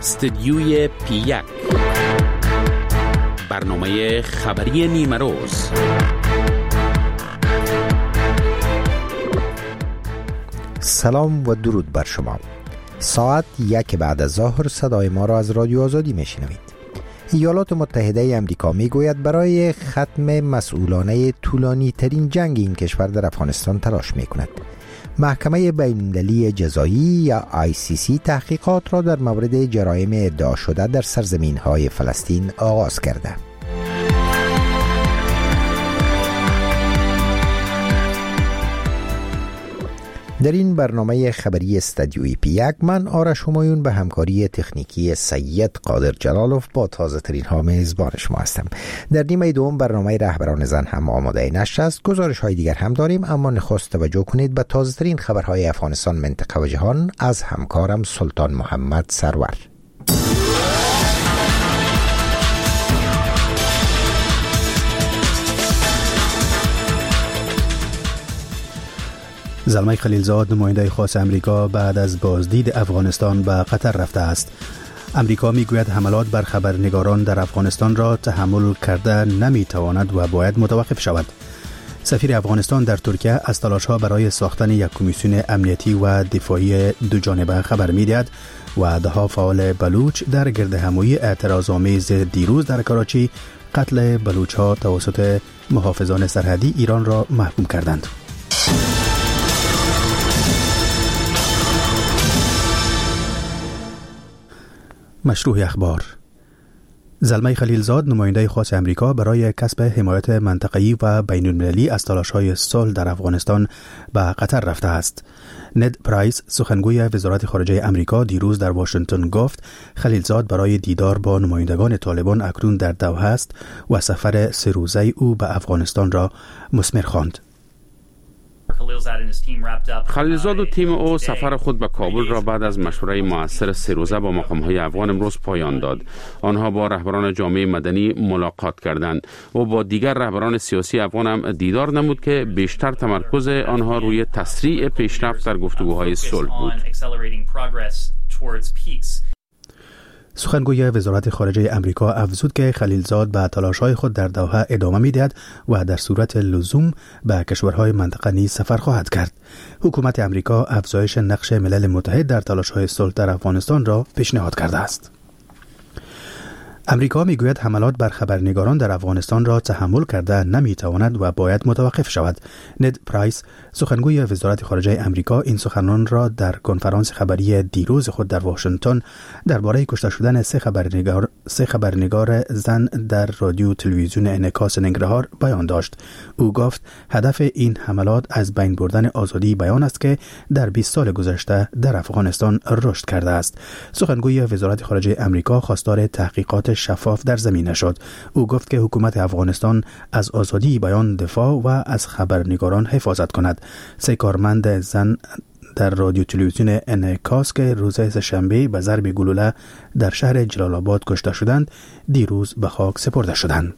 استدیوی پی1 برنامه خبری نیمه روز. سلام و درود بر شما. ساعت 1 بعد از ظهر صدای ما را از رادیو آزادی میشنوید. ایالات متحده امریکا میگوید برای ختم مسئولانه طولانی ترین جنگ این کشور در افغانستان تلاش میکند. محکمه بین‌المللی جزایی یا ICC تحقیقات را در مورد جرایم ادعا شده در سرزمین‌های فلسطین آغاز کرده. در این برنامه خبری استدیوی پی1 من آرش همایون به همکاری تکنیکی سید قادر جلالوف با تازه ترین ها میزبان شما هستم. در نیمه دوم برنامه رهبران زن هم آماده نشر است. گزارش های دیگر هم داریم، اما نخست توجه کنید به تازه ترین خبرهای افغانستان، منطقه و جهان از همکارم سلطان محمد سرور. زلمه خلیلزاد نماینده خاص امریکا بعد از بازدید افغانستان به قطر رفته است. امریکا میگوید حملات بر خبرنگاران در افغانستان را تحمل کرده نمیتواند و باید متوقف شود. سفیر افغانستان در ترکیه از تلاش‌ها برای ساختن یک کمیسیون امنیتی و دفاعی دو جانبه خبر می‌دهد و ده‌ها فعال بلوچ در گردهمایی اعتراض‌آمیز دیروز در کراچی قتل بلوچ‌ها توسط محافظان سرحدی ایران را محکوم کردند. مشروع اخبار. زلمه خلیلزاد نماینده خاص امریکا برای کسب حمایت منطقه‌ای و بین‌المللی از تلاش‌های صلح در افغانستان به قطر رفته است. ند پرایس سخنگوی وزارت خارجه امریکا دیروز در واشنگتن گفت خلیلزاد برای دیدار با نمایندگان طالبان اکنون در دوحه است و سفر 3 روزه او به افغانستان را مثمر خواند. خلیلزاد و تیم او سفر خود به کابل را بعد از مشوره مؤثر 3 روزه با مقام‌های افغان امروز پایان داد. آنها با رهبران جامعه مدنی ملاقات کردند و با دیگر رهبران سیاسی افغان هم دیدار نمود که بیشتر تمرکز آنها روی تسریع پیشرفت در گفتگوهای صلح بود. سخنگوی وزارت خارجه امریکا افزود که خلیلزاد به تلاش‌های خود در دوحه ادامه می‌دهد و در صورت لزوم به کشورهای منطقه نیز سفر خواهد کرد. حکومت امریکا افزایش نقش ملل متحد در تلاش‌های صلح در افغانستان را پیشنهاد کرده است. امریکا میگوید حملات بر خبرنگاران در افغانستان را تحمل کرده نمیتواند و باید متوقف شود. ند پرایس سخنگوی وزارت خارجه امریکا این سخنان را در کنفرانس خبری دیروز خود در واشنگتن درباره کشته شدن 3 خبرنگار زن در رادیو تلویزیون انعکاس ننگرهار بیان داشت. او گفت هدف این حملات از بین بردن آزادی بیان است که در 20 سال گذشته در افغانستان رشد کرده است. سخنگوی وزارت خارجه امریکا خواستار تحقیقات شفاف در زمینه شد. او گفت که حکومت افغانستان از آزادی بیان دفاع و از خبرنگاران حفاظت کند. 3 کارمند زن در رادیو تلویزیون انعکاس که روز سه‌شنبه به ضرب گلوله در شهر جلال آباد کشته شدند دیروز به خاک سپرده شدند.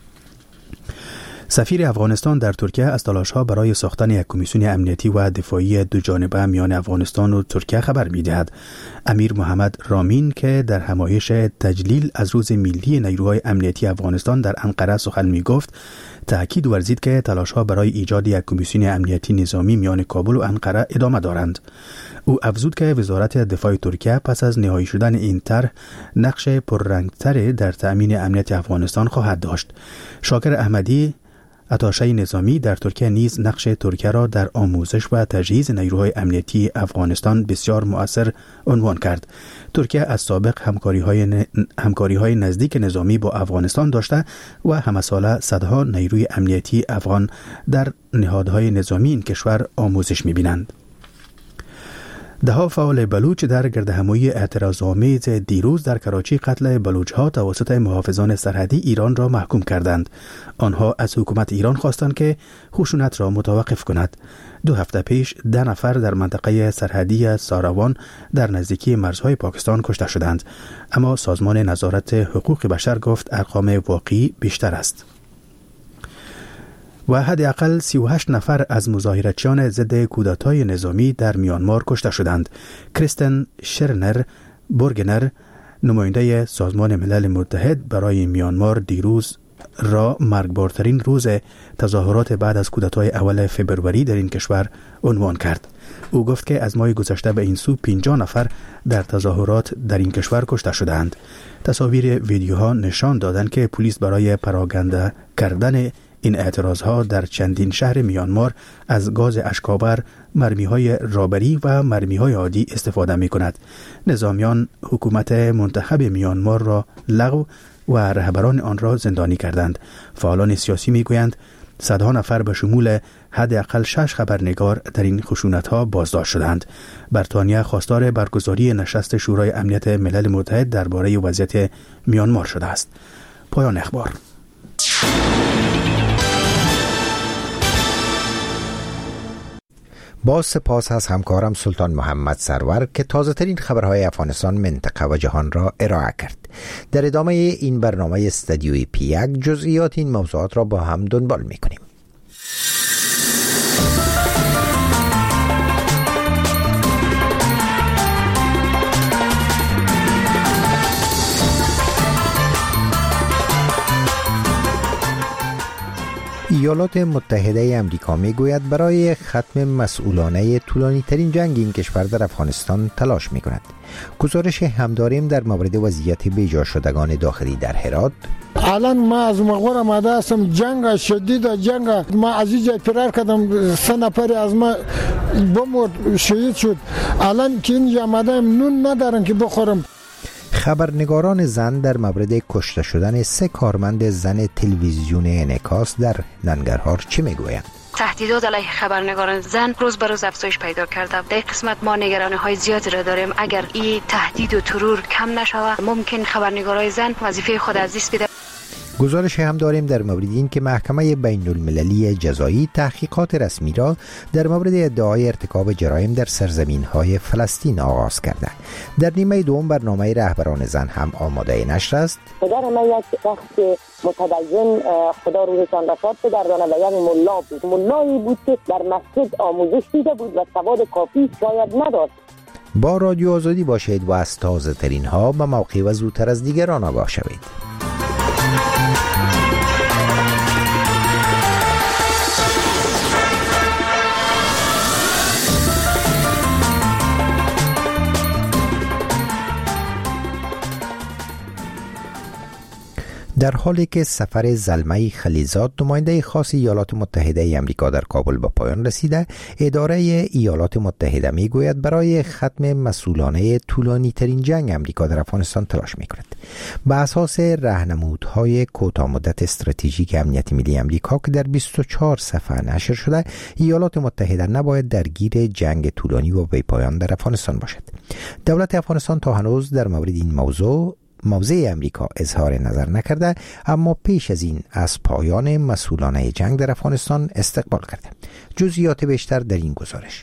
سفیر افغانستان در ترکیه از تلاش‌ها برای ساختن یک کمیسیون امنیتی و دفاعی دو جانبه میان افغانستان و ترکیه خبر می‌دهد. امیر محمد رامین که در همایش تجلیل از روز ملی نیروهای امنیتی افغانستان در انقره سخن می‌گفت، تأکید ورزید که تلاش‌ها برای ایجاد یک کمیسیون امنیتی نظامی میان کابل و انقره ادامه دارند. او افزود که وزارت دفاع ترکیه پس از نهایی شدن این طرح نقش پررنگ‌تری در تأمین امنیت افغانستان خواهد داشت. شاکر احمدی اتاشه نظامی در ترکیه نیز نقش ترکیه را در آموزش و تجهیز نیروهای امنیتی افغانستان بسیار مؤثر عنوان کرد. ترکیه از سابق همکاری‌های نزدیک نظامی با افغانستان داشته و همساله صدها نیروی امنیتی افغان در نهادهای نظامی این کشور آموزش می‌بینند. ده‌ها فعال بلوچ در گردهمایی اعتراض‌آمیز دیروز در کراچی قتل بلوچ‌ها توسط محافظان سرحدی ایران را محکوم کردند. آنها از حکومت ایران خواستند که خشونت را متوقف کند. 2 هفته پیش 10 نفر در منطقه سرحدی ساروان در نزدیکی مرزهای پاکستان کشته شدند، اما سازمان نظارت حقوق بشر گفت ارقام واقعی بیشتر است. و حداقل 38 نفر از مظاهراتچیان ضد کودتای نظامی در میانمار کشته شدند. کریستن شرنر بورگنر نماینده سازمان ملل متحد برای میانمار دیروز را مرگبارترین روز تظاهرات بعد از کودتای اول فبروری در این کشور عنوان کرد. او گفت که از ماه گذشته به این سو 50 نفر در تظاهرات در این کشور کشته شدند. تصاویر ویدیوها نشان دادند که پلیس برای پراکنده کردن این اعتراضها در چندین شهر میانمار از گاز اشک‌آور، مرمی‌های رابری و مرمی‌های عادی استفاده می‌کند. نظامیان حکومت منتخب میانمار را لغو و رهبران آن را زندانی کردند. فعالان سیاسی می‌گویند صدها نفر به شمول حداقل 6 خبرنگار در این خشونت‌ها بازداشت شدند. بریتانیا خواستار برگزاری نشست شورای امنیت ملل متحد درباره وضعیت میانمار شده است. پایان اخبار. با سپاس از همکارم سلطان محمد سرور که تازه ترین خبرهای افغانستان، منطقه و جهان را ارائه کرد. در ادامه این برنامه استودیوی P1 جزئیات این موضوعات را با هم دنبال می‌کنیم. ایالات متحده امریکا میگوید برای ختم مسئولانه طولانی ترین جنگ این کشور در افغانستان تلاش می کند. گزارش همداریم در مورد وضعیت بیجا شدگان داخلی در هرات. الان ما از مغور آمده هستم، جنگ شدید، جنگ ما از اینجا فرار کردم، 3 نفر از ما بمرد، شهید شد. الان که اینجا آمده نون ندارن که بخورم. خبرنگاران زن در مورد کشته شدن 3 کارمند زن تلویزیون انعکاس در ننگرهار چه میگویند؟ تهدیدات علیه خبرنگاران زن روز به روز افزایش پیدا کرده. در قسمت ما نگرانی‌های زیادی را داریم. اگر این تهدید و ترور کم نشود ممکن خبرنگارای زن وظیفه خود از دست بده. گزارش هم داریم در مورد این که محکمه بین المللی جزایی تحقیقات رسمی را در مورد ادعای ارتکاب جرایم در سرزمین‌های فلسطین آغاز کرده. در نیمه دوم برنامه رهبران زن هم آماده نشر است. پدر من یک شخص متدین، خدا روحشان رفات بدردانه، و یک ملا بود. ملایی بود که در مسجد آموزش دیده بود و سواد کافی شاید نداشت. با رادیو آزادی باشید و از تازه ترین ها به موقع و زودتر از دیگران آگاه شوید. در حالی که سفر زلمه خلیزاد، نماینده خاص ایالات متحده ای آمریکا در کابل به پایان رسیده، اداره ایالات متحده میگوید برای ختم مسئولانه طولانی ترین جنگ آمریکا در افغانستان تلاش میکند. به اساس راهنمودهای کوتاه مدت استراتژیک امنیت ملی آمریکا که در 24 صفحه نشر شده، ایالات متحده نباید درگیر جنگ طولانی و بی پایان در افغانستان باشد. دولت افغانستان تا هنوز در مورد این موضع امریکا اظهار نظر نکرده، اما پیش از این از پایان مسئولانه جنگ در افغانستان استقبال کرده. جزئیات بیشتر در این گزارش.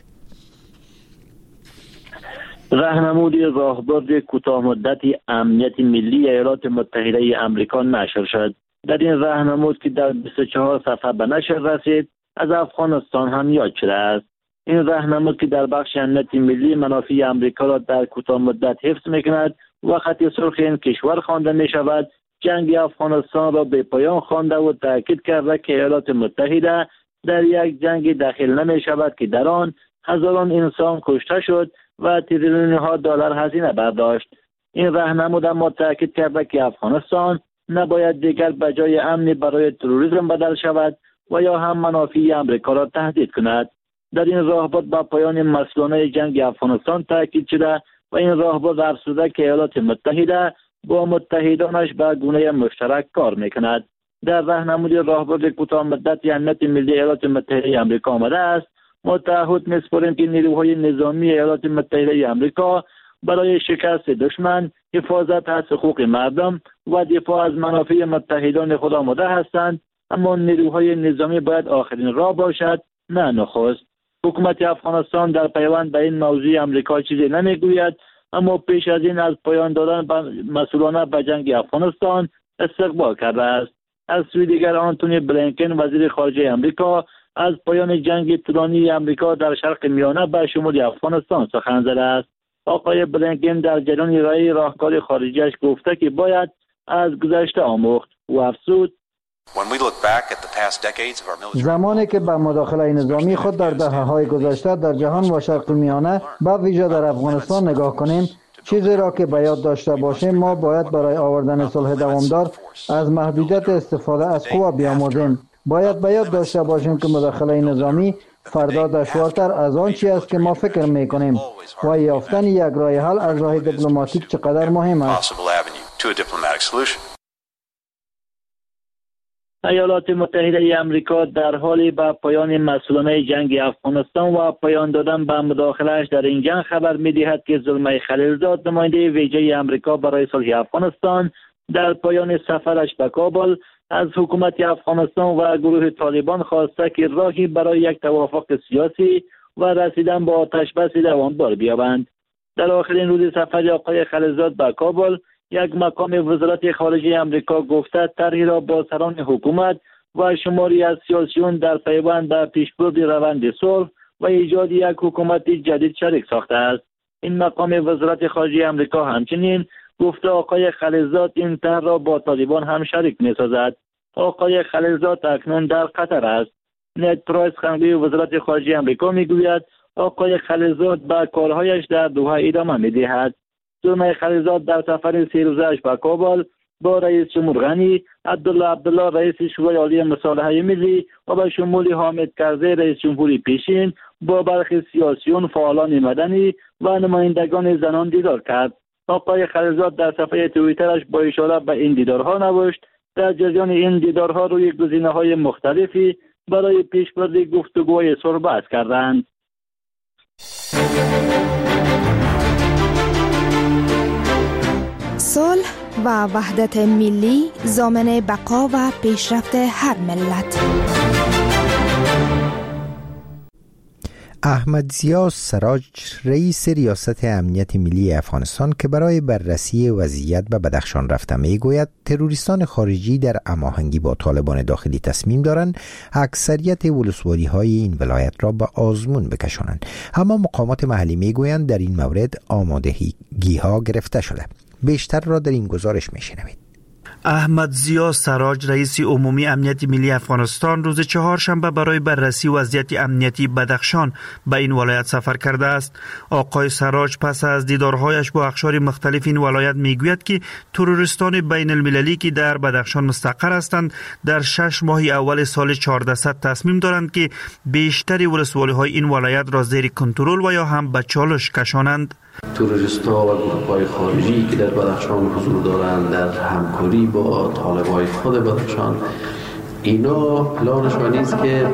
راهنمود راهبرد کوتاه مدتی امنیت ملی ایالات متحده ای آمریکا نشر شد. در این راهنمود که در 24 صفحه به نشر رسید، از افغانستان هم یاد شده است. این راهنمود که در بخش امنیت ملی منافع آمریکا را در کوتاه مدت حفظ می‌کند و خط سرخ این کشور خوانده می شود، جنگ افغانستان را به پایان خوانده و تاکید کرده که ایالات متحده در یک جنگ داخل نمی شود که در آن هزاران انسان کشته شد و تریلیون‌ها دلار هزینه برداشت. این راهنمود اما تاکید کرده که افغانستان نباید دیگر به جای امنی برای تروریسم بدل شود و یا هم منافع آمریکا را تهدید کند. در این راهبرد با پایان مسئولانه جنگ افغانستان تاکید شده و این راهبرد افزوده که ایالات متحده با متحدانش به گونه مشترک کار میکند. در راهنمود راهبرد کوتاه مدت امنیت ملی ایالات متحده آمریکا آمده است: ما تعهد می‌سپاریم که نیروهای نظامی ایالات متحده آمریکا برای شکست دشمن، حفاظت از حقوق مردم و دفاع از منافع متحدان خود آماده هستند، اما نیروهای نظامی باید آخرین راه باشد، نه نخست. حکومت افغانستان در پیوند به این موضوع آمریکا چیزی نمیگوید، اما پیش از این از پایان دادن مسئولانه به جنگ افغانستان استقبال کرده است. از سوی دیگر آنتونی بلینکن وزیر خارجه آمریکا از پایان جنگ طولانی آمریکا در شرق میانه به شمول افغانستان سخن زده است. آقای بلینکن در جریان ارائه راهکار خارجیش گفته که باید از گذشته آموخت و افزود زمانی که به مداخله نظامی خود در دهه‌های گذشته در جهان و شرق میانه به ویژه در افغانستان نگاه کنیم، چیزی را که به یاد داشته باشیم ما باید برای آوردن صلح دوامدار از محدودیت استفاده از قوا بیاموزیم. باید به یاد داشته باشیم که مداخله نظامی فردا دشوارتر از آن چیزی است که ما فکر می‌کنیم و یافتن یک راه حل از راه دیپلماتیک چقدر مهم است. ایالات متحده آمریکا در حال به پایان مسئولانه جنگ افغانستان و پایان دادن به مداخله‌اش در این جنگ خبر می‌دهد که زلمه خلیلزاد نماینده ویژه آمریکا برای صلح افغانستان در پایان سفرش به کابل از حکومت افغانستان و گروه طالبان خواسته که راهی برای یک توافق سیاسی و رسیدن به آتش‌بس دوامدار بیابند. در آخرین روز سفر آقای خلیلزاد به کابل، یک مقام وزارت خارجه آمریکا گفته طرحی را با سران حکومت و شماری از سیاسیون در پیوند به پیشبرد روند صلح و ایجاد یک حکومت جدید شریک ساخته است. این مقام وزارت خارجه آمریکا همچنین گفته آقای خلیلزاد این طرح را با طالبان هم شریک می‌سازد. آقای خلیلزاد اکنون در قطر است. نید پرایس خنگوی وزارت خارجه آمریکا میگوید آقای خلیلزاد به کارهایش در دوحه ادامه می‌دهد. زلمه خلیلزاد در سفر 3 روزه‌اش به کابل با رئیس جمهور غنی، عبدالله رئیس شورای عالی مصالحه ملی و به شمول حامد کرزی رئیس جمهوری پیشین با برخی سیاسیون، فعالان مدنی و نمایندگان زنان دیدار کرد. آقای خلیلزاد در صفحه توییترش با اشاره به این دیدارها نوشت در جریان این دیدارها روی گزینه‌های مختلفی برای پیشبرد گفتگوهای صلح بحث کردند. صلح و وحدت ملی ضامن بقا و پیشرفت هر ملت. احمد ضیا سراج رئیس ریاست امنیت ملی افغانستان که برای بررسی وضعیت به بدخشان رفته میگوید تروریستان خارجی در هماهنگی با طالبان داخلی تصمیم دارند اکثریت ولسوالی های این ولایت را به آزمون بکشانند، اما مقامات محلی میگویند در این مورد آمادگی ها گرفته شده. بیشتر را در این گزارش میشنوید. احمد ضیا سراج رئیس عمومی امنیت ملی افغانستان روز چهارشنبه برای بررسی وضعیت امنیتی بدخشان به این ولایت سفر کرده است. آقای سراج پس از دیدارهایش با اقشار مختلف این ولایت میگوید که تروریستان بین المللی که در بدخشان مستقر هستند در 6 ماه اول سال 1400 تصمیم دارند که بیشتر ولسوالی های این ولایت را زیر کنترل و یا هم به چالش کشانند. تروریست‌ها و گروه‌های خارجی که در بدخشان حضور دارند در همکاری با طالب‌های خود بدخشان، اینا پلانشان نیست که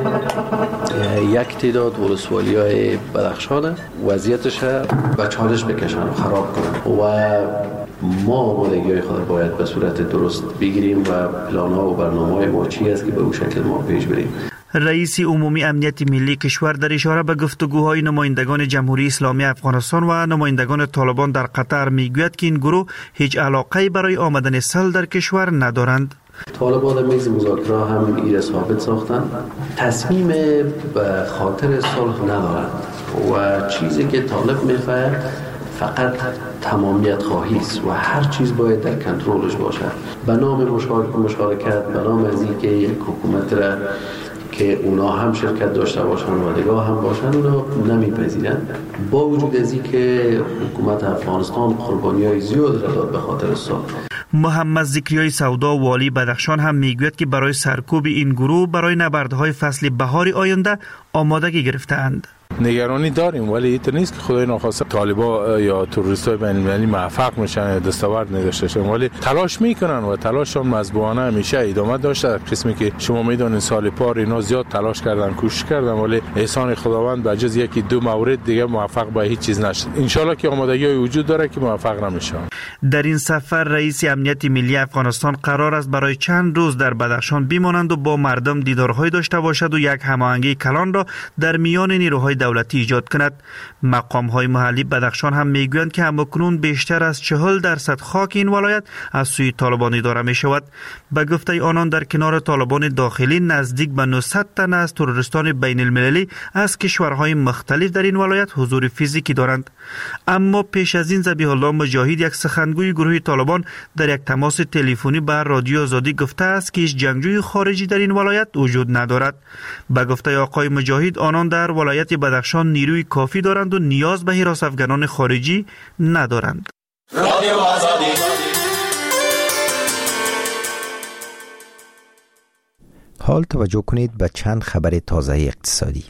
یک تعداد ولسوالی‌های بدخشان وضعیتش به چالش بکشن و خراب کنن و ما آمادگی‌های خود باید به صورت درست بگیریم و پلان‌ها و برنامه‌های ما چی است که به اون شکل ما پیش بریم. رئیس عمومی امنیت ملی کشور در اشاره به گفتگوهای نمایندگان جمهوری اسلامی افغانستان و نمایندگان طالبان در قطر میگوید که این گروه هیچ علاقه‌ای برای آمدن صلح در کشور ندارند. طالبان در میز مذاکره هم این ثابت ساختند تصمیم به خاطر صلح ندارند و چیزی که طالب میخواد فقط تمامیت خواهی است و هر چیز باید در کنترلش باشد. به نام مشارکت، به نام از اینکه یک حکومت را که اونا هم شرکت داشته باشن و نگاه هم باشن اونا نمیپذیرن. با وجود از این که حکومت افغانستان قربانی‌های زیاد را داد به خاطر صلح. محمد ذکریای سودا والی بدخشان هم میگوید که برای سرکوب این گروه برای نبردهای فصل بهار آینده آمادگی گرفته‌اند. نگرانی داریم ولی اینطور نیست که خدای ناخواسته طالبا یا تروریستای بین المللی موفق میشن دستاورد نداشته باشن، ولی تلاش میکنن و تلاششون مزبوعانه همیشه ادامه داشته. در قسمی که شما میدونید سال پار اینا زیاد تلاش کردن، کوشش کردن، ولی احسان خداوند به جز یکی دو مورد دیگه موفق به هیچ چیز نشد. ان شاءالله که آمادگی وجود داره که موفق نمیشن. در این سفر رئیس امنیت ملی افغانستان قرار است برای چند روز در بدخشان بمانند و با مردم دیدارهای داشته باشد و یک هماهنگی کلان را در میان نیروهای دولتی ایجاد کند. مقام‌های محلی بدخشان هم میگویند که همکنون بیشتر از 40% خاک این ولایت از سوی طالبان اداره می شود. به گفته آنان در کنار طالبان داخلی نزدیک به 900 تن از تروریستان بین المللی از کشورهای مختلف در این ولایت حضور فیزیکی دارند. اما پیش از این ذبیح الله مجاهد، یک سخنگوی گروه طالبان، در یک تماس تلفنی به رادیو آزادی گفته است که هیچ جنگجوی خارجی در این ولایت وجود ندارد. به گفته آقای مجاهد، آنان در ولایت بدخشان نیروی کافی دارند و نیاز به حراس افغانان خارجی ندارند. رادیو آزادی. حال توجه کنید به چند خبر تازه اقتصادی.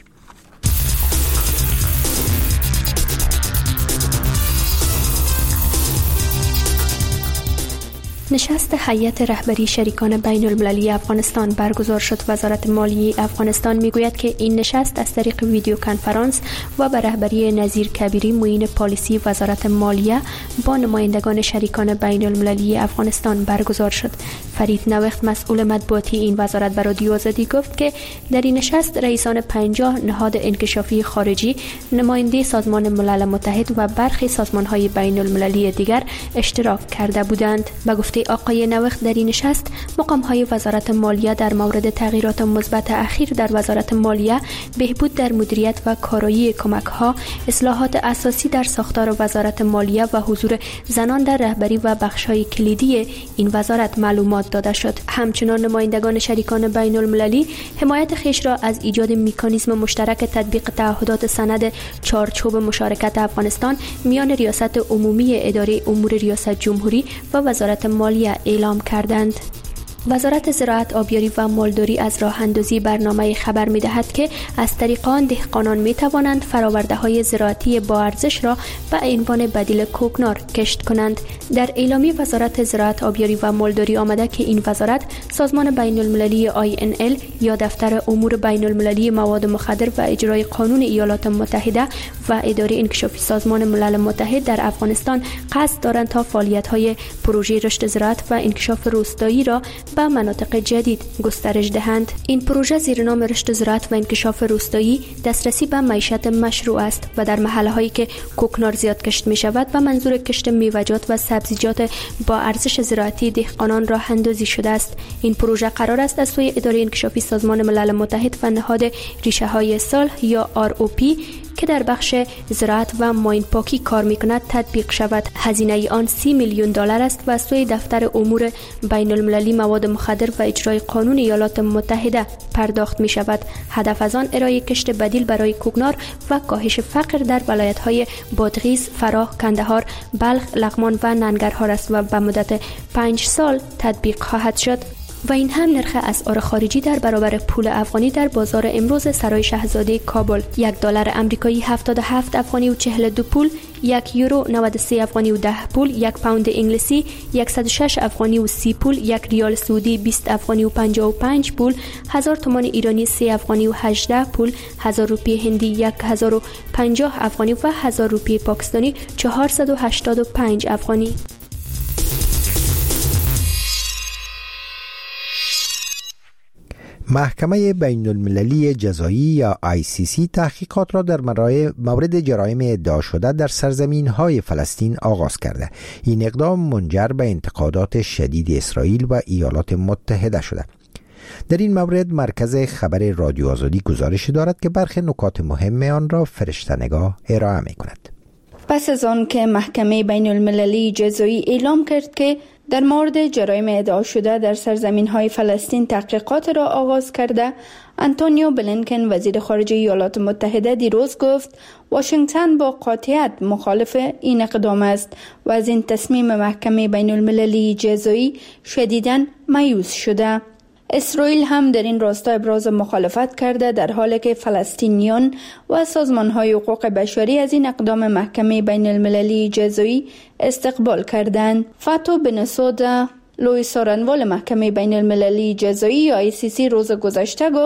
نشست هیئت رهبری شریکان بین المللی افغانستان برگزار شد. وزارت مالیه افغانستان میگوید که این نشست از طریق ویدیو کنفرانس و به رهبری نظیر کبیری معین پالیسی وزارت مالیه با نمایندگان شریکان بین المللی افغانستان برگزار شد. فرید نوخت، مسئول مطبوعاتی این وزارت، به رادیو آزادی گفت که در این نشست رئیسان 50 نهاد انکشافی خارجی، نماینده سازمان ملل متحد و برخی سازمان‌های بین المللی دیگر اشتراک کرده بودند. به گفته آقای نوخت، در این نشست مقام‌های وزارت مالیه در مورد تغییرات مثبت اخیر در وزارت مالیه، بهبود در مدیریت و کارایی کمک‌ها، اصلاحات اساسی در ساختار وزارت مالیه و حضور زنان در رهبری و بخش‌های کلیدی این وزارت معلومات داده شد. همچنین نمایندگان شریکان بین المللی حمایت خویش را از ایجاد مکانیزم مشترک تطبیق تعهدات سند چارچوب مشارکت افغانستان میان ریاست عمومی اداره امور ریاست جمهوری و وزارت مالیه اعلام کردند. وزارت زراعت، آبیاری و مالداری از راه اندازی برنامه خبر می دهد که از طریق آن دهقانان می توانند فراورده های زراعتی با ارزش را به عنوان بدیل کوکنار کشت کنند. در اعلامیه وزارت زراعت، آبیاری و مالداری آمده که این وزارت سازمان بین المللی INL یا دفتر امور بین المللی مواد مخدر و اجرای قانون ایالات متحده و اداره انکشافی سازمان ملل متحد در افغانستان قصد دارند تا فعالیت های پروژه رشد زراعت و انکشاف روستایی را به مناطق جدید گسترش دهند. این پروژه زیر نام رشد زراعت و انکشاف روستایی دسترسی به معیشت مشروع است و در محله‌هایی که کوکنار زیاد کشت می شود و منظور کشت میوه‌جات و سبزیجات با ارزش زراعتی دهقانان راه اندازی شده است. این پروژه قرار است از سوی اداره انکشافی سازمان ملل متحد و نهاد ریشه‌های صلح یا ROP که در بخش زراعت و ماین پاکی کار می‌کند تطبیق شود. هزینه آن $30 میلیون است و از سوی دفتر امور بین المللی مواد مخدر و اجرای قانون ایالات متحده پرداخت می شود. هدف از آن ارائه کشت بدیل برای کوکنار و کاهش فقر در ولایت‌های بادغیس، فراه، کندهار، بلخ، لغمان و ننگرهار است و به مدت 5 سال تطبیق خواهد شد. و این هم نرخ اسعار خارجی در برابر پول افغانی در بازار امروز سرای شاهزاده کابل: $1 آمریکایی 77 افغانی و 42 پول، $1 یورو 93 افغانی و 10 پول، $1 پوند انگلیسی 106 افغانی و 30 پول، $1 ریال سعودی 20 افغانی و 55 پول، 1000 تومان ایرانی 3 افغانی و 18 پول، 1000 روپیه هندی 1050 افغانی و 1000 روپیه پاکستانی 485 افغانی. محکمه بین المللی جزایی یا ICC تحقیقات را در مورد جرایم ادعا شده در سرزمین‌های فلسطین آغاز کرده. این اقدام منجر به انتقادات شدید اسرائیل و ایالات متحده شده. در این مورد مرکز خبر رادیو آزادی گزارش دارد که برخی نکات مهم آن را فرشته‌نگاه ارائه می‌کند. پس از آن که محکمه بین المللی جزایی اعلام کرد که در مورد جرایم ادعا شده در سرزمین‌های فلسطین تحقیقات را آغاز کرده، آنتونیو بلینکن وزیر خارجه ایالات متحده دیروز گفت واشنگتن با قاطعیت مخالف این اقدام است و از این تصمیم محکمه بین المللی جزایی شدیداً مایوس شده. اسرائیل هم در این راستا ابراز مخالفت کرده، در حالی که فلسطینیان و سازمان‌های حقوق بشری از این اقدام محکمه بین المللی جزایی استقبال کردند. فاتو بنسودا، لوی سارنوال محکمه بین المللی جزایی یا ICC روز گذشته گفت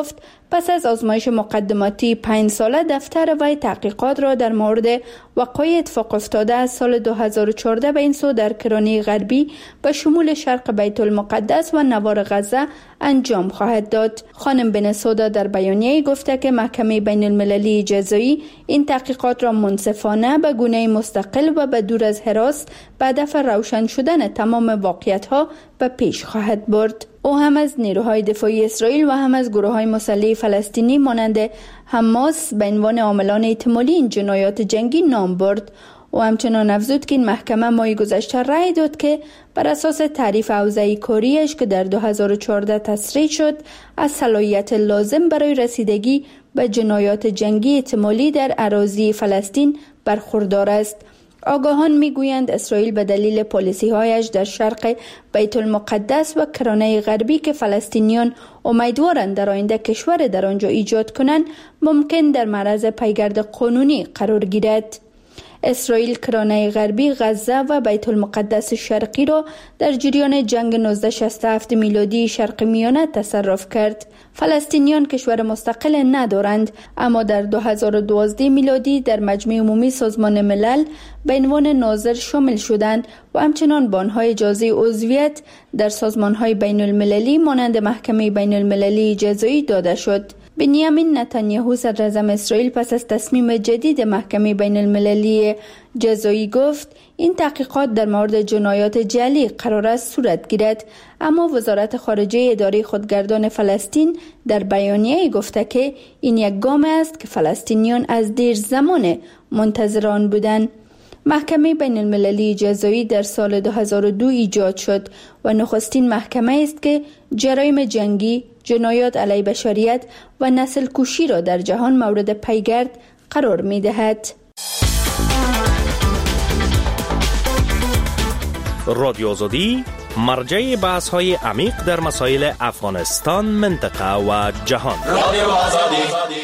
پس از آزمایش مقدماتی 5 ساله دفتر وی تحقیقات را در مورد وقایع اتفاق افتاده از سال 2014 به این سو در کرانه غربی به شمول شرق بیت المقدس و نوار غزه انجام خواهد داد. خانم بنسودا در بیانیه گفته که محکمه بین المللی جزایی این تحقیقات را منصفانه به گونه مستقل و به دور از هراس به هدف روشن شدن تمام واقعیت‌ها به پیش خواهد برد. او هم از نیروهای دفاعی اسرائیل و هم از گروه‌های مسلح فلسطینی مانند حماس به عنوان عاملان احتمالی این جنایات جنگی نام برد. او همچنان افزود که این محکمه ماه گذشته رأی داد که بر اساس تعریف حوزه کاریش که در 2014 تصریح شد از صلاحیت لازم برای رسیدگی به جنایات جنگی احتمالی در اراضی فلسطین برخوردار است. آگاهان میگویند اسرائیل به دلیل پالیسی‌هایش در شرق بیت المقدس و کرانه غربی که فلسطینیان امیدوارند در آینده کشور در آنجا ایجاد کنند ممکن در معرض پیگرد قانونی قرار گیرد. اسرائیل کرانه غربی، غزه و بیت المقدس شرقی را در جریان جنگ 1967 میلادی شرق میانه تصرف کرد. فلسطینیان کشور مستقل ندارند، اما در 2012 میلادی در مجمع عمومی سازمان ملل به عنوان ناظر شامل شدند و همچنان به آنها اجازه عضویت در سازمان‌های بین المللی مانند محکمه بین المللی جزایی داده شد. بنیامین نتانیاهو صدراعظم اسرائیل پس از تصمیم جدید محکمه بین المللی جزایی گفت این تحقیقات در مورد جنایات جعلی قرار است صورت گیرد، اما وزارت خارجه اداره خودگردان فلسطین در بیانیه گفته که این یک گام است که فلسطینیان از دیر زمان منتظر آن بودند. محکمه بین المللی جزایی در سال 2002 ایجاد شد و نخستین محکمه است که جرایم جنگی، جنایات علیه بشریت و نسل کشی را در جهان مورد پیگرد قرار می دهد. رادیو آزادی مرجع بحث های عمیق در مسائل افغانستان، منطقه و جهان. رادیو آزادی.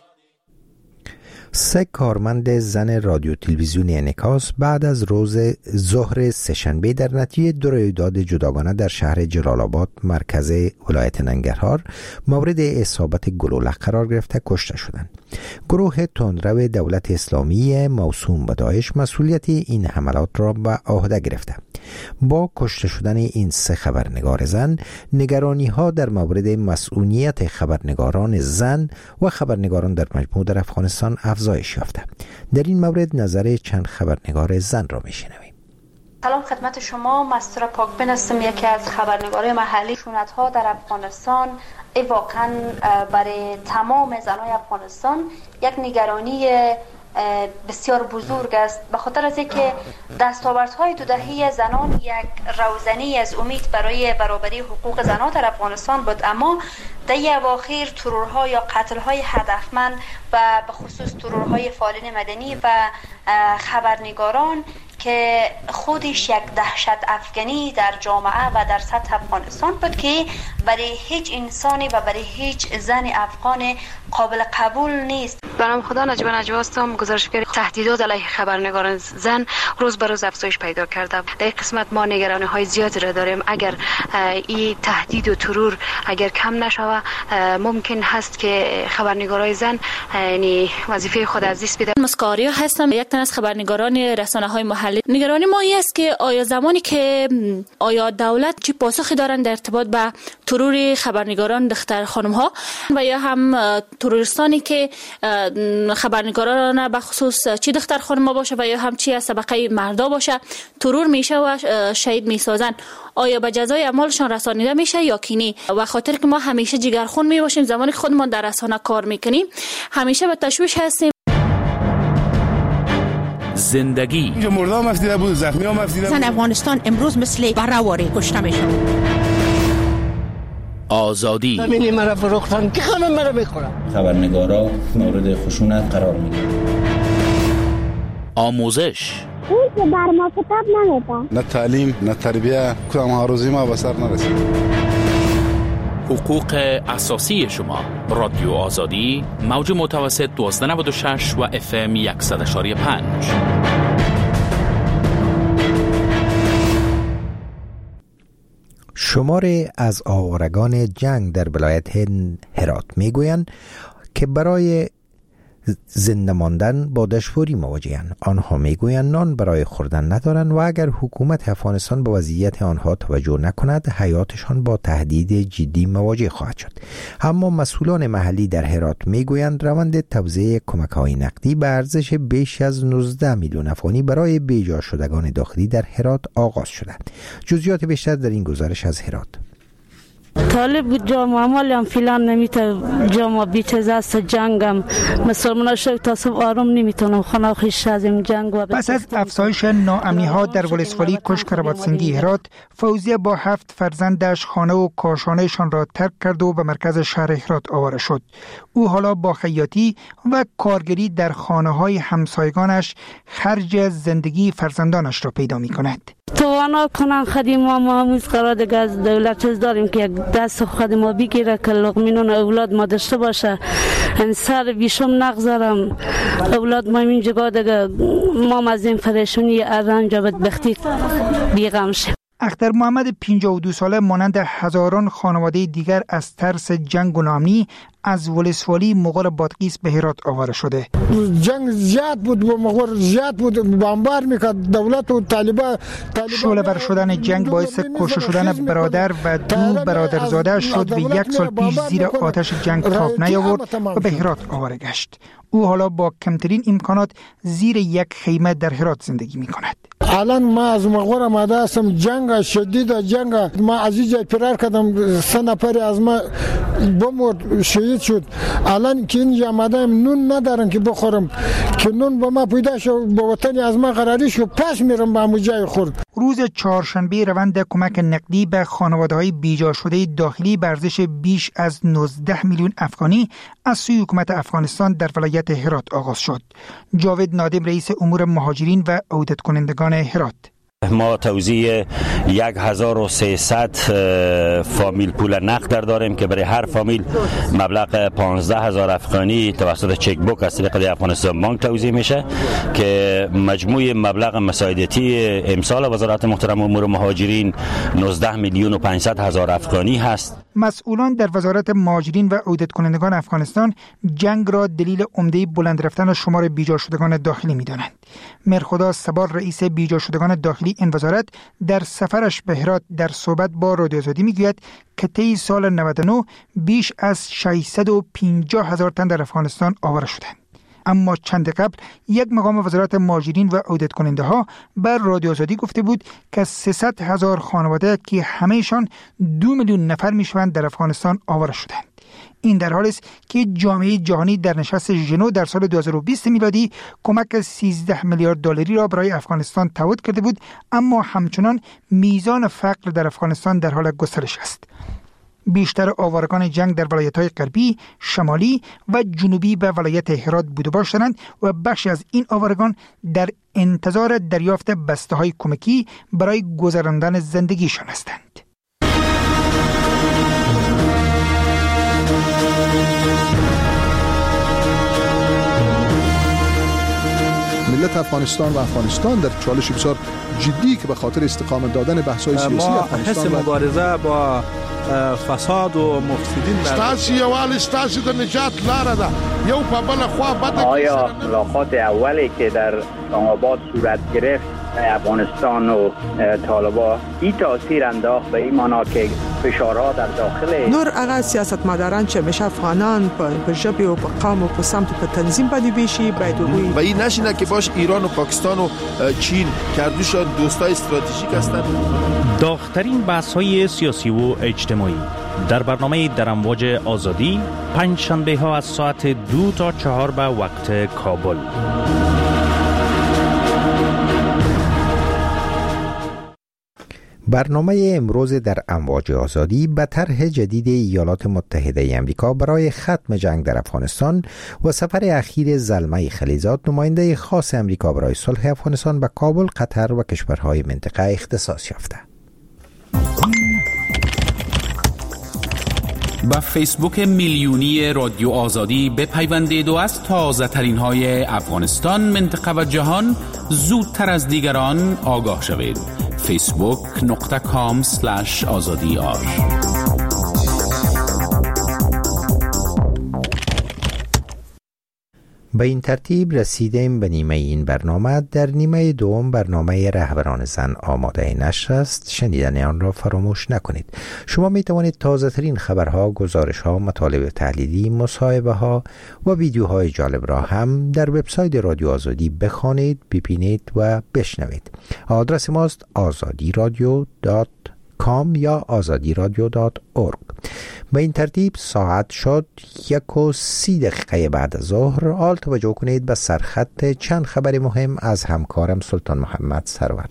3 کارمند زن رادیو تلویزیونی انعکاس بعد از روز ظهر سه‌شنبه در نتیجه 2 رویداد جداگانه در شهر جلال آباد مرکز ولایت ننگرهار مورد اصابت گلوله قرار گرفته کشته شدند. گروه تندرو دولت اسلامی موسوم به داعش مسئولیت این حملات را به عهده گرفته. با کشته شدن این 3 خبرنگار زن، نگرانی ها در مورد مسئولیت خبرنگاران زن و خبرنگاران در مجموع در افغانستان افزایش یافته. در این مورد نظر چند خبرنگار زن را میشنویم. سلام خدمت شما، مستور پاکبین هستم، یکی از خبرنگارای محلی. خشونت‌ها در افغانستان واقعا برای تمام زنای افغانستان یک نگرانی بسیار بزرگ است، به خاطر از اینکه دستاوردهای 2 دهه زنان یک روزنی از امید برای برابری حقوق زنان در افغانستان بود، اما در اواخر ترورها یا قتل‌های هدفمند و به خصوص ترورهای فعالین مدنی و خبرنگاران که خودش یک دهشت افغانی در جامعه و در سطح افغانستان بود که برای هیچ انسانی و برای هیچ زن افغان قابل قبول نیست. به نام خدا، نجیبه هستم، گزارشگر. تهدیدات علیه خبرنگاران زن روز به روز افزایش پیدا کرده. در این قسمت ما نگرانی های زیادی را داریم. اگر این تهدید و ترور اگر کم نشود ممکن هست که خبرنگارای زن یعنی وظیفه خود از دست بدن. مسکاریا هستم، یک تن از خبرنگاران رسانه های محلی. نگرانی ما این است که آیا زمانی که دولت چه پاسخی دارند در ارتباط به ترور خبرنگاران دختر خانم ها و یا هم تروریستانی که خبرنگاران به خصوص چه دختر خانم ها باشه و یا هم چه از طبقه مردا باشه ترور میشه و شهید میسازن، آیا به جزای اعمالشان رسانیده میشه یا کی؟ و خاطر که ما همیشه جگرخون می باشیم زمانی که خودمان در رسانه کار میکنیم همیشه به تشویش هستیم. زندگی اینجا مردم مفدیده بود، زخمی ها مفدیده بود. زن افغانستان امروز مثل برآوری کشته میشه. آزادی زمینی مرا فروختن که همه مرا میخورن. خبرنگارا مورد خشونت قرار میگیرن. آموزش اون که بر ما کتاب نمیده. نه تعلیم نه تربیه، کدام آرزوی ما به سر نرسید. حقوق اساسی شما. رادیو آزادی، موج متوسط 1296 و FM 100.5. شماری از آوارگان جنگ در ولایت هرات میگویند که برای زنده ماندن با دشواری مواجهند. آنها میگویند نان برای خوردن ندارند و اگر حکومت افغانستان به وضعیت آنها توجه نکند حیاتشان با تهدید جدی مواجه خواهد شد. اما مسئولان محلی در هرات میگویند روند توزیع کمک‌های نقدی به ارزش بیش از 19 میلیون افغانی برای بیجا شدگان داخلی در هرات آغاز شده. جزئیات بیشتر در این گزارش از هرات. طالب بود جامعه عمالی هم فیلان نمیته جامعه بیچه است جنگم مسلمان شد تا صبح آروم نمیتونم خانه خیش از این جنگ. و پس از افزایش ناامنی ها در ولسوالی کشکربادسنگی هرات، فوزیه با 7 فرزندش خانه و کاشانهشان را ترک کرد و به مرکز شهر هرات آواره شد. او حالا با خیاطی و کارگری در خانه های همسایگانش خرج زندگی فرزندانش را پیدا می کند. توانا کنن خدیم ما هموز قرار دیگه از دولت چیز داریم که یک دست خدیم ما بگیره که لقمینون اولاد ما داشته باشه. این سر بیشم نگذارم اولاد ما این جگاه دیگه ما از این فریشونی ارنج و بدبختی بیغم شیم. اختر محمد 52 ساله مانند هزاران خانواده دیگر از ترس جنگ و ناامنی از ولسوالی مغول بادغیس به هرات آواره شده. جنگ زیاد بود و مغول زیاد بود، بمبار میکرد دولت و طالبان. شعله‌ور شدن جنگ باعث کشته شدن برادر و 2 برادرزاده شد و 1 سال پیش زیر آتش جنگ تاب نیاورد و به هرات آواره گشت. او حالا با کمترین امکانات زیر یک خیمه در هرات زندگی میکند. الان ما از مغول آمده هستم، جنگ شدید، جنگ ما از اینجا فرار کردم، 3 نفر از ما بمرد شهید شد. الان که اینجا آمدم نون ندارم که بخورم، که نون با ما پیدا شد با وطن از ما قراری شد، پس میرم به همون جای خورد. روز چهارشنبه روند کمک نقدی به خانواده‌های بیجا شده داخلی به ارزش بیش از 19 میلیون افغانی از سوی حکومت افغانستان در ولایت هرات آغاز شد. جاوید نادم رئیس امور مهاجرین و عودت کنندگان هرات: ما توزیع 1300 فامیل پول نقد داریم که برای هر فامیل مبلغ 15000 افغانی توسط چک بوک از طریق افغانستان بانک توزیع میشه که مجموع مبلغ مساعدتی امسال وزارت محترم امور مهاجرین 19 میلیون و 500 هزار افغانی هست. مسئولان در وزارت مهاجرین و عودت کنندگان افغانستان جنگ را دلیل عمده بلند رفتن شمار بیجا شدگان داخلی می‌دانند. مرخدا سبار رئیس بیجا شدگان داخلی این وزارت در سفرش به هرات در صحبت با رادیو آزادی میگوید که طی سال 99 بیش از 650,000 تن در افغانستان آواره شدند. اما چند قبل یک مقام وزارت مهاجرین و عودت کننده ها بر رادیو آزادی گفته بود که 300,000 خانواده که همهشان 2 میلیون نفر میشوند در افغانستان آواره شدند. این در حالی است که جامعه جهانی در نشست ژنو در سال 2020 میلادی کمک 13 میلیارد دلاری را برای افغانستان تعهد کرده بود، اما همچنان میزان فقر در افغانستان در حال گسترش است. بیشتر آوارگان جنگ در ولایت‌های غربی، شمالی و جنوبی به ولایت هرات بوده باشند و بخشی از این آوارگان در انتظار دریافت بسته‌های کمکی برای گذراندن زندگیشان هستند. ملت افغانستان و افغانستان در چالش بسیار جدی که به خاطر استقامت دادن بحث‌های سیاسی افغانستان ما مبارزه با فساد و مفسدین ستاسو یوال ستاسو د نجات لاره ده یو په بل خوا بده. آیا ملاقات اولی که در اسلام‌آباد صورت گرفت افغانستان و طالبان این تاثیر انداخت به این معنا که فشارها در داخل نور هغه سیاستمداران چې همیشه افغانان په ژبې او په قوم او په سمت په تنظیم باندې بیشي باید وګوري و این نشینه که باش ایران و پاکستان و چین کردوشان دوستای استراتژیک هستند. داغ‌ترین بحث‌های سیاسی و اجتماعی در برنامه در امواج آزادی پنج شنبه ها از ساعت 2 تا 4 به وقت کابل. برنامه امروز در امواج آزادی به طرح جدید ایالات متحده آمریکا برای ختم جنگ در افغانستان و سفر اخیر زلمه خلیزاد نماینده خاص آمریکا برای صلح افغانستان به کابل، قطر و کشورهای منطقه اختصاص یافته. با فیسبوک میلیونی رادیو آزادی بپیوندید و از تازه ترین های افغانستان، منطقه و جهان زودتر از دیگران آگاه شوید. facebook.com/azadiar. به این ترتیب رسیدیم به نیمه این برنامه. در نیمه دوم برنامه رهبران زن آماده نشر است. شنیدن آن را فراموش نکنید. شما می توانید تازه ترین خبرها، گزارش ها، مطالب تحلیلی، مصاحبه ها و ویدیوهای جالب را هم در وبسایت رادیو آزادی بخوانید، ببینید و بشنوید. آدرس ماست azadiradio.com یا azadiradio.org. به این ترتیب ساعت شد 1:30 بعد از ظهر. حال توجه کنید به سرخط چند خبر مهم از همکارم سلطان محمد سرور.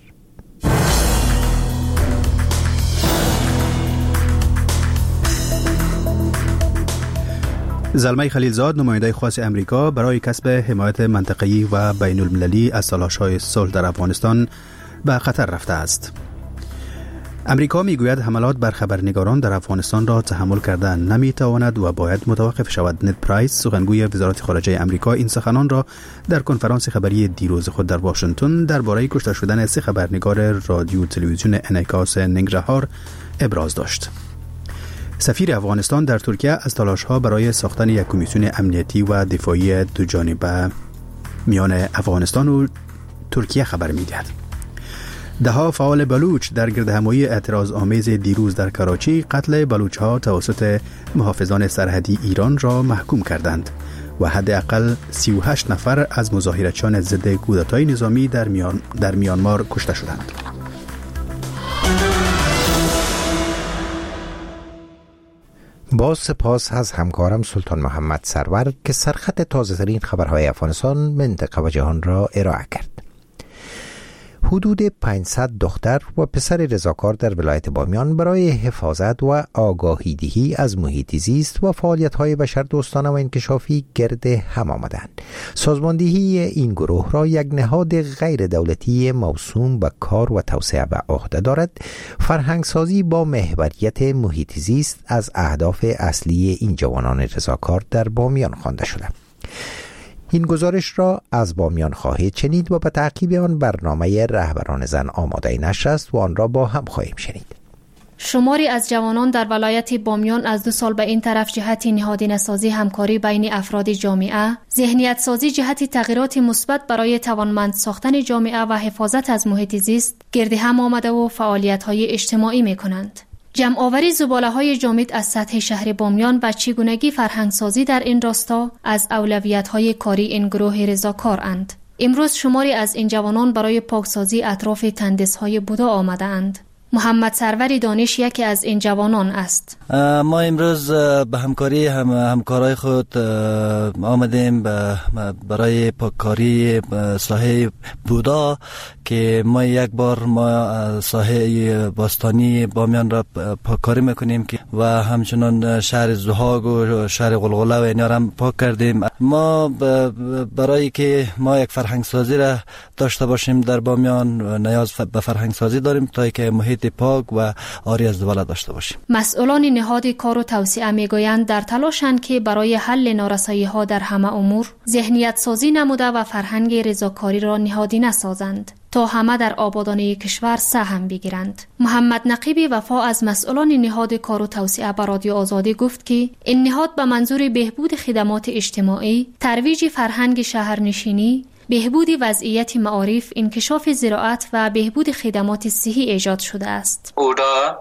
زلمه خلیلزاد، نماینده خاص امریکا برای کسب حمایت منطقه‌ای و بین المللی از تلاش‌های صلح در افغانستان به خطر رفته است. امریکا میگوید حملات بر خبرنگاران در افغانستان را تحمل کردن نمیتواند و باید متوقف شود. نت پرایس، سخنگوی وزارت خارجه امریکا، این سخنان را در کنفرانس خبری دیروز خود در واشنگتن درباره کشته شدن 3 خبرنگار رادیو تلویزیون انعکاس ننگرهار ابراز داشت. سفیر افغانستان در ترکیه از تلاش‌ها برای ساختن یک کمیسیون امنیتی و دفاعی دوجانبه میان افغانستان و ترکیه خبر می‌دهد. ده‌ها فعال بلوچ در گردهمایی اعتراض آمیز دیروز در کراچی قتل بلوچ‌ها توسط محافظان سرحدی ایران را محکوم کردند و حداقل 38 نفر از مظاهرچیان ضد کودتای نظامی در میانمار کشته شدند. با سپاس از همکارم سلطان محمد سرور که سرخط تازه ترین خبرهای افغانستان، منطقه و جهان را ارائه کرد. حدود 500 دختر و پسر رضاکار در ولایت بامیان برای حفاظت و آگاهی دهی از محیط زیست و فعالیت‌های بشردوستانه و انکشافی گرد هم آمدند. سازماندهی این گروه را یک نهاد غیر دولتی موسوم به کار و توسعه به عهده دارد. فرهنگسازی با محوریت محیط زیست از اهداف اصلی این جوانان رضاکار در بامیان خوانده شده. این گزارش را از بامیان خواهید شنید و به تعقیب آن برنامه رهبران زن آماده نشر است و آن را با هم خواهیم شنید. شماری از جوانان در ولایت بامیان از 2 سال به این طرف جهت نهادینه سازی همکاری بین افراد جامعه، ذهنیت سازی جهت تغییرات مثبت برای توانمند ساختن جامعه و حفاظت از محیط زیست گرد هم آمده و فعالیت‌های اجتماعی می‌کنند. جمع‌آوری زباله‌های جامد از سطح شهر بامیان و چگونگی فرهنگسازی در این راستا از اولویت‌های کاری این گروه رضاکارند. امروز شماری از این جوانان برای پاکسازی اطراف تندس‌های بودا آمده‌اند. محمد سرور دانش یکی از این جوانان است. ما امروز به همکاری همکارای خود آمدیم برای پاککاری ساحه بودا که ما یک بار ساحه باستانی بامیان را پاککاری میکنیم و همچنان شهر زهاگ و شهر غلغله و اینا را هم پاک کردیم. ما برای که ما یک فرهنگ سازی را داشته باشیم در بامیان نیاز به فرهنگ سازی داریم تا که محیط پاک و آری از زباله داشته باشیم. مسئولان نهاد کار و توسعه میگویند در تلاشند که برای حل نارسایی‌ها در همه امور ذهنیت سازی نموده و فرهنگ رضاکاری را نهادینه سازند تا همه در آبادانی کشور سهم بگیرند. محمد نقیبی وفا از مسئولان نهاد کار و توسعه به رادیو آزادی گفت که این نهاد به منظور بهبود خدمات اجتماعی، ترویج فرهنگ شهرنشینی، بهبود وضعیت معارف، انکشاف زراعت و بهبود خدمات صحی ایجاد شده است. اودا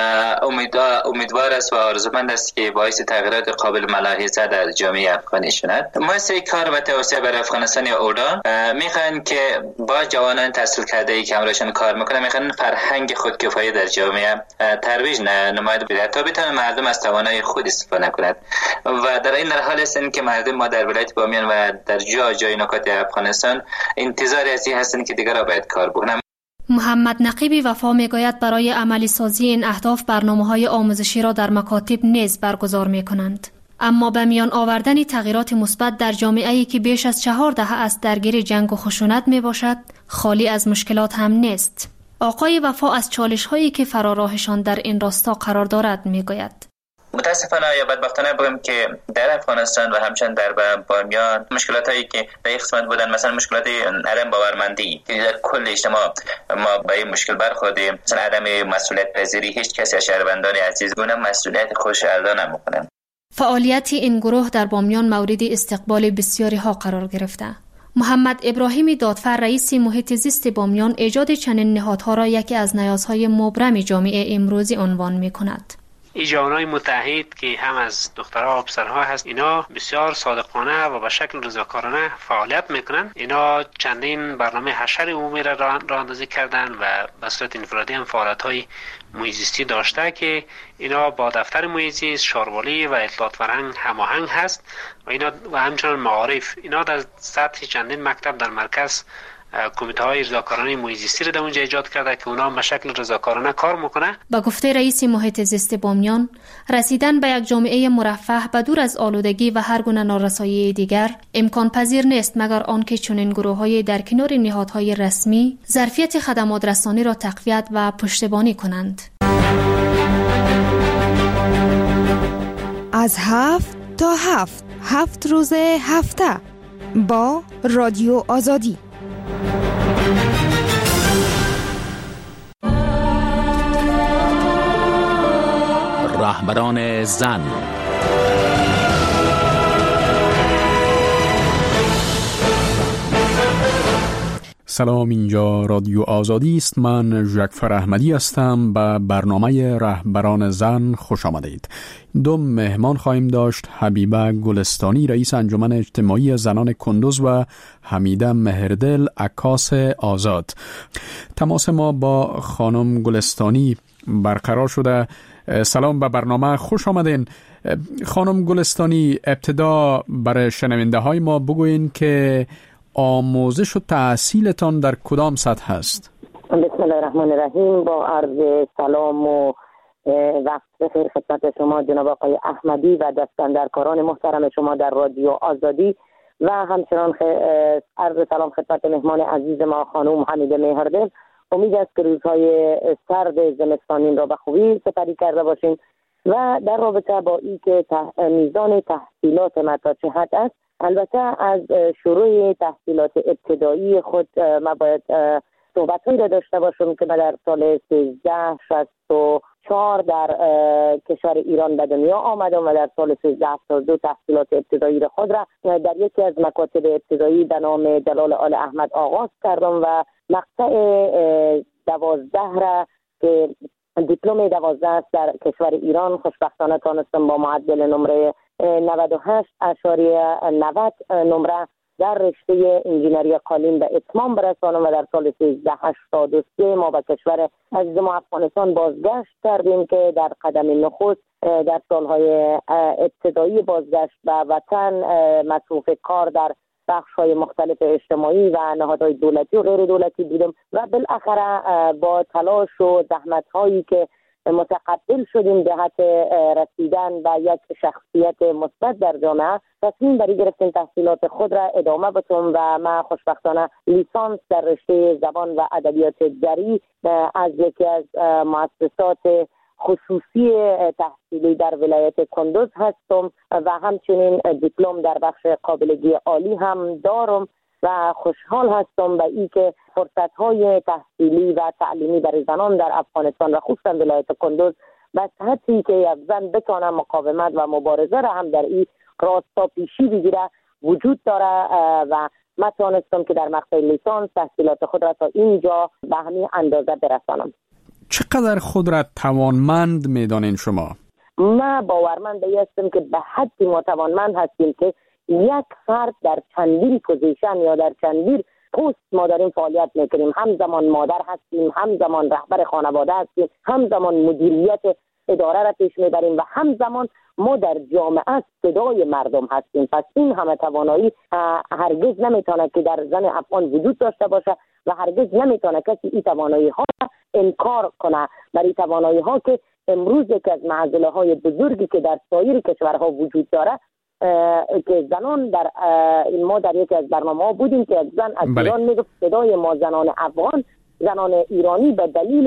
امیدوار است و آرزومند است که باعث تغییرات قابل ملاحظه در جامعه افغانی شود. مؤسسه کار و توسعه برای افغانستان یا اودا میخوان که با جوانان تحصیل کرده ای که همراهشان کار میکنه میخوان فرهنگ خودکفایی در جامعه ترویج نماید بده تا بتونه مردم از توانایی خود استفاده کند و در این حال هستند که مردم ما در ولایت بامیان و در جای نکات افغانستان انتظار ازی هستند که دیگر باید کار بکنند. محمد نقیبی وفا میگوید برای عملی سازی این اهداف برنامه‌های آموزشی را در مکاتب نیز برگزار میکنند. اما به میان آوردن تغییرات مثبت در جامعه‌ای که بیش از 4 دهه است درگیر جنگ و خشونت میباشد، خالی از مشکلات هم نیست. آقای وفا از چالش‌هایی که فراراهشان در این راستا قرار دارد میگوید. متاسفانه یا بدبختانه بگم که در افغانستان و همچنین در بامیان مشکلات هایی که در این قسمت بودن، مثلا مشکلات عدم باورمندی که در کل اجتماع ما با این مشکل برخوردیم، مثلا عدم مسئولیت پذیری، هیچ کسی از شهروندان عزیز گونه مسئولیت خودش ادا نمیکنه. فعالیت این گروه در بامیان مورد استقبال بسیاری ها قرار گرفته. محمد ابراهیم دادفر رئیس محیط زیست بامیان ایجاد چنین نهادها را یکی از نیازهای مبرم جامعه امروزی عنوان می‌کند. این جوانای متحد که هم از دخترها و پسرها هست، اینا بسیار صادقانه و به شکل رضاکارانه فعالیت میکنن. اینا چندین برنامه حشر عمومی را راهاندازی کردن و به صورت انفرادی هم فعالیت‌های محیط‌زیستی داشته که اینا با دفتر محیط‌زیست، شاروالی و اطلاعات فرهنگ هماهنگ هست و اینا و همچنان معارف. اینا در سطح چندین مکتب در مرکز کمیته‌های رضاکارانه محیط زیستی را در اونجا ایجاد کرده که اونا به شکل رضاکارانه کار میکنه. با گفته رئیس محیط زیست بامیان، رسیدن به یک جامعه مرفه و دور از آلودگی و هر گونه نارسایی دیگر امکان پذیر نیست مگر آنکه چنین گروه‌های در کنار نهادهای رسمی ظرفیت خدمات رسانی را تقویت و پشتیبانی کنند. از 7 تا 7 روز هفته با رادیو آزادی. رهبران زن. سلام، اینجا رادیو آزادی است. من ژکفر احمدی هستم. به برنامه رهبران زن خوش آمدید. دو مهمان خواهیم داشت: حبیبه گلستانی، رئیس انجمن اجتماعی زنان کندوز، و حمیده مهردل، عکاس آزاد. تماس ما با خانم گلستانی برقرار شده. سلام، به برنامه خوش آمدین. خانم گلستانی، ابتدا برای شنونده های ما بگوین که آموزش و تحصیلتان در کدام سطح است؟ بسم الله الرحمن الرحیم. با عرض سلام و وقت بخیر خدمت شما جناب آقای احمدی و دستاندرکاران محترم شما در رادیو آزادی و همچنان عرض سلام خدمت مهمان عزیز ما خانم حمیده مهردل. امید است که روزهای سرد زمستانی را به خوبی سپری کرده باشیم و در رابطه با این که میزان تحصیلات ما تا چه حد است. البته از شروع تحصیلات ابتدایی خود ما باید صحبت‌هایی را داشته باشم که من در سال 1364 در کشور ایران به دنیا آمدم و در سال 1372 تحصیلات ابتدایی را خود را در یکی از مکاتب ابتدایی به نام جلال آل احمد آغاز کردم و مقطع 12 را که دیپلم 12 است در کشور ایران خوشبختانه تانستم با معدل نمره 98.90 نمره در رشته انجینری قالین به اتمام برسانم و در سال 1383 ما به کشور عزیز ما افغانستان بازگشت کردیم که در قدم نخست در سالهای ابتدایی بازگشت به وطن مصروف کار در بخش‌های مختلف اجتماعی و نهادهای دولتی و غیر دولتی بودم و بالاخره با تلاش و زحمت‌هایی که متقبل شدیم جهت رسیدن به یک شخصیت مثبت در جامعه تصمیم بری گرفتیم تحصیلات خود را ادامه بدم و من خوشبختانه لیسانس در رشته زبان و ادبیات دری از یکی از مؤسسات خصوصی تحصیلی در ولایت کندوز هستم و همچنین دیپلم در بخش قابلگی عالی هم دارم و خوشحال هستم به این که فرصت‌های تحصیلی و تعلیمی برای زنان در افغانستان و خصوصا ولایت کندوز به سطحی که یک زن بتونه مقاومت و مبارزه را هم در این راستا پیشی بگیره وجود داره و من توانستم که در مقطع لیسانس تحصیلات خود را تا اینجا به همین اندازه برسانم. چقدر خود را توانمند می‌دانین شما؟ من باورمند هستم که به حدی ما توانمند هستیم که یک فرد در چندین پوزیشن یا در چندین پست ما داریم فعالیت میکنیم. همزمان مادر هستیم، همزمان رهبر خانواده هستیم، همزمان مدیریت اداره را پیش میبریم و همزمان ما در جامعه صدای مردم هستیم. پس این همه توانایی هرگز نمیتونه که در زن افغان وجود داشته باشه و هرگز نمیتونه کسی این توانایی ها انکار کنه. برای توانایی ها که امروز یک از معضله های بزرگی که در سایر کشورها وجود داره که زنان در ما در یکی از برنامه ها بودیم که یک زن از ایران میگفت صدای ما زنان افغان، زنان ایرانی به دلیل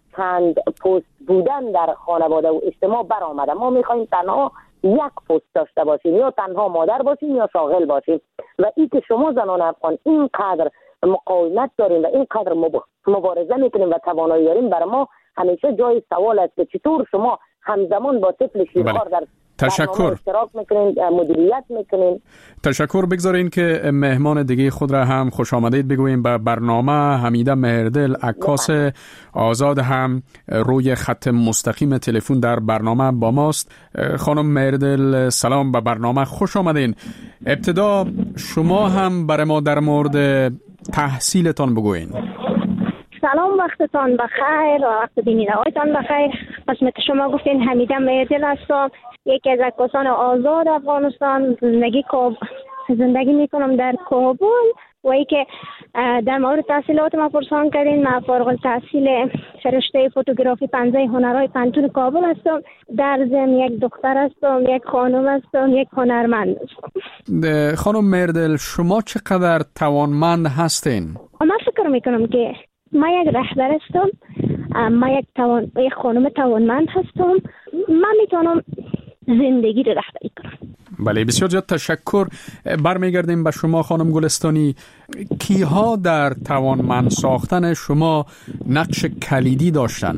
چند پست بودن در خانواده و اجتماع برآمده. ما میخوایم تنها یک پست داشته باشیم، یا تنها مادر باشیم یا شاغل باشیم. و این که شما زنان افغان اینقدر مقاومت داریم و اینقدر مبارزه میکنیم و توانایی داریم، برای ما همیشه جای سوال است که چطور شما همزمان با طفل شیرخوار در تشکر اشتراک میکنین، مدیریت میکنین. تشکر. بگذارین که مهمان دیگه خود را هم خوش آمدید بگوییم به برنامه. حمیده مهردل، عکاس آزاد، هم روی خط مستقیم تلفن در برنامه با ماست. خانم مهردل سلام، به برنامه خوش آمدین. ابتدا شما هم برای ما در مورد تحصیلتان بگوین. سلام، وقتتان بخیر و وقت بینندگانتان بخیر. قسمت شما گفتین حمیده مهردل هستم، یکی از عکاسان آزاد افغانستان. زندگی میکنم در کابل و ای که در مورد تحصیلات ما پرسان کردین، من فارغ التحصیل رشته فوتوگرافی 15 هنرهای پنتون کابل هستم. در ضمن یک دختر هستم، یک خانم هستم، یک هنرمند هستم. خانم مهردل، شما چقدر توانمند هستین؟ من فکر میکنم که من یک رهبر هستم، من یک خانم توانمند هستم. من میتونم زندگی رو رهبری کنم. بله، بسیار زیاد تشکر. برمیگردیم به شما خانم گلستانی. کیها در توانمند ساختن شما نقش کلیدی داشتن؟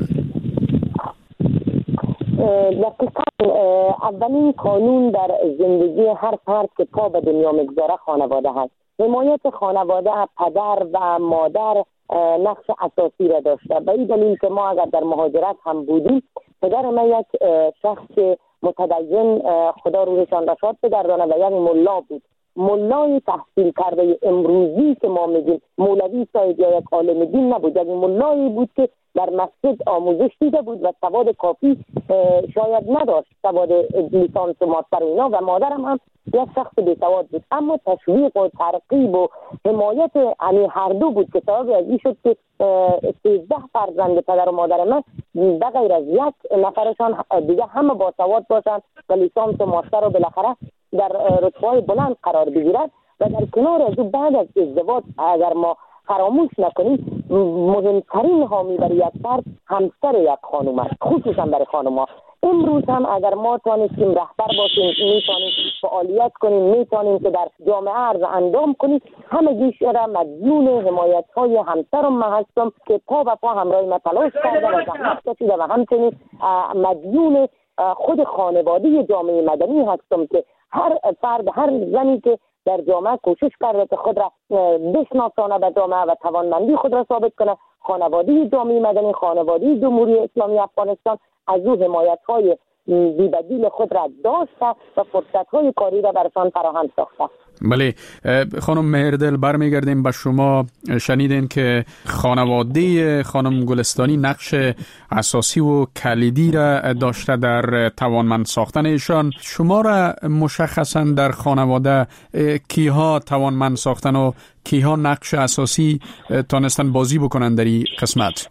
دقیقاً اولین قانون در زندگی هر فرد که پا به دنیا میگذاره خانواده هست. حمایت خانواده، پدر و مادر نقش اساسی را داشته. به این دلیل که ما اگر در مهاجرت هم بودیم، پدر من یک شخص متدین، خدا روحشان را شاد بگردانه، و یک ملا بود. ملای تحصیل کرده امروزی که ما میگیم مولوی صاحب یا یک عالم دین نبود، یک ملایی بود که در مسجد آموزش دیده بود و سواد کافی شاید نداشت، سواد لیسانس و ماستر اینا، و مادرم هم یک شخص بی‌سواد بود. اما تشویق و ترغیب و حمایت هر دو بود که سبب از این شد که 13 فرزند پدر و مادر من به غیر از یک نفرشان دیگه همه با سواد باشن و لیسانس و ماستر و بالاخره در رتبه‌های بلند قرار بگیرد. و در کنار از بعد از ازدواج اگر ما فراموش نکنیم، مهمترین حامی برای یک فرد همسر یک خانم است، خصوصا برای خانم‌ها. امروز هم اگر ما تانستیم رهبر باشیم، میتونیم فعالیت کنیم، میتونیم که در جامعه عرض اندام کنیم، همگیش را مدیون حمایت‌های همسرم من هستم که پا به پا همراه من تلاش کرده و زحمت کشیده، و همچنین مدیون خود خانواده جامعه مدنی هستم که هر فرد، هر زنی که در جامعه کوشش کرده که خود را بشناسانه به جامعه و توانمندی خود را ثابت کنه، خانواده جامعه مدنی، خانواده جمهوری اسلامی افغانستان از او حمایت‌های بی‌بدیل خود را داشته و فرصت‌های کاری را برشان فراهم ساخته. بله خانم مهردل، برمیگردیم به شما. شنیدین که خانواده خانم گلستانی نقش اساسی و کلیدی را داشته در توانمند ساختن ایشان. شما را مشخصا در خانواده کیها توانمند ساختن و کیها نقش اساسی تانستن بازی بکنن در این قسمت؟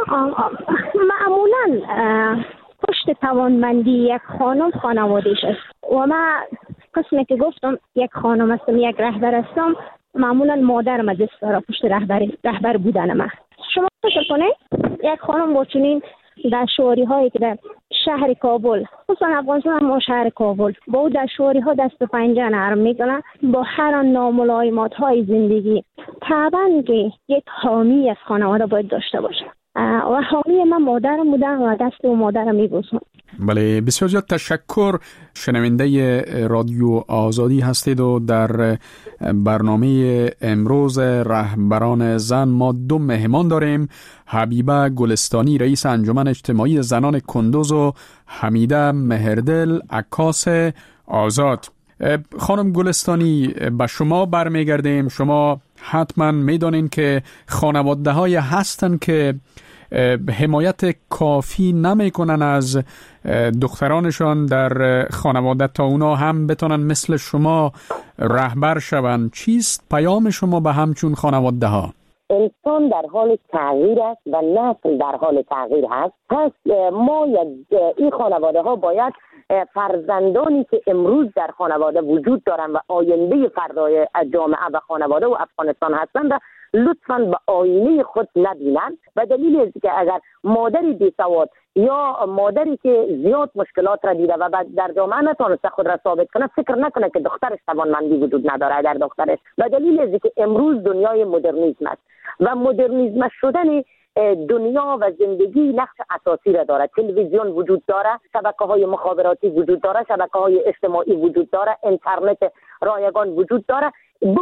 معمولا پشت توانمندی یک خانم خانوادهش است و من قسمی که گفتم یک خانم هستم، یک رهبر هستم. معمولا مادرم دست داره پشت رهبر بودن من. شما فکر کنید یک خانم با چنین دشواری هایی که در شهر کابل، خصوصا افغانستان هم ما شهر کابل، با او دشواری ها دست و پنجه نرم میکنه، با هر ناملایمات های زندگی، طبعا که یک حامی از خانواده باید داشته باشه و حامی من مادرم بودن و دست و مادرم میبوسم. بله بسیار زیاد تشکر. شنونده رادیو آزادی هستید و در برنامه امروز رهبران زن ما دو مهمان داریم. حبیبه گلستانی، رئیس انجمن اجتماعی زنان کندوز، و حمیده مهردل، عکاس آزاد. خانم گلستانی، به شما برمیگردیم. شما حتما میدانین که خانواده های هستن که حمایت کافی نمیکنن از دخترانشان در خانواده تا اونا هم بتونن مثل شما رهبر شون. چیست پیام شما به همچون خانواده ها؟ انسان در حال تغییر است و نسل در حال تغییر هست. پس ما این خانواده ها باید فرزندانی که امروز در خانواده وجود دارن و آینده فردای جامعه و خانواده و افغانستان هستند لطفاً به آینه خود نبینند، به دلیل از که اگر مادری بی‌سواد یا مادری که زیاد مشکلات را دیده و در جامعه نتونسته خود را ثابت کنه، فکر نکنه که دخترش توانمندی وجود نداره در دخترش. به دلیل از که امروز دنیای مدرنیسم است و مدرنیسم شدن دنیا و زندگی نقش اساسی را داره. تلویزیون وجود داره، شبکه‌های مخابراتی وجود داره، شبکه‌های اجتماعی وجود داره، اینترنت رایگان وجود داره.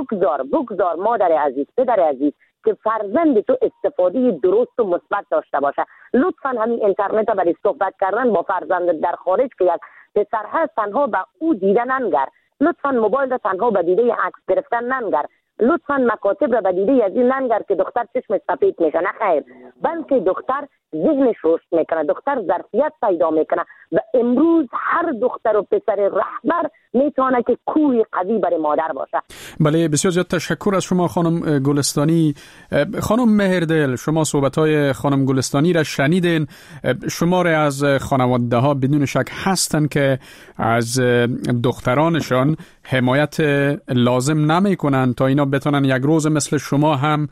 بگذار مادر عزیز، پدر عزیز، که فرزند تو استفاده درست و مثبت داشته باشه. لطفاً همین اینترنت برای صحبت کردن با فرزند در خارج که یک پسر هست تنها به او دیده ننگر. لطفاً موبایل را تنها به دیده عکس گرفتن ننگر. لطفاً مکاتب را به دیده از این ننگر که دختر چشم سفید میشه. نه خیر، بلکه دختر ذهنش رشد میکنه، دختر ظرفیت پیدا میکنه و امروز هر دختر و پسر رهبر میتونه که کوه قوی برای مادر باشه. بله، بسیار زیاد تشکر از شما خانم گلستانی. خانم مهردل، شما صحبت‌های خانم گلستانی را شنیدین. شماری از خانواده ها بدون شک هستن که از دخترانشان حمایت لازم نمی کنن تا اینا بتونن یک روز مثل شما هم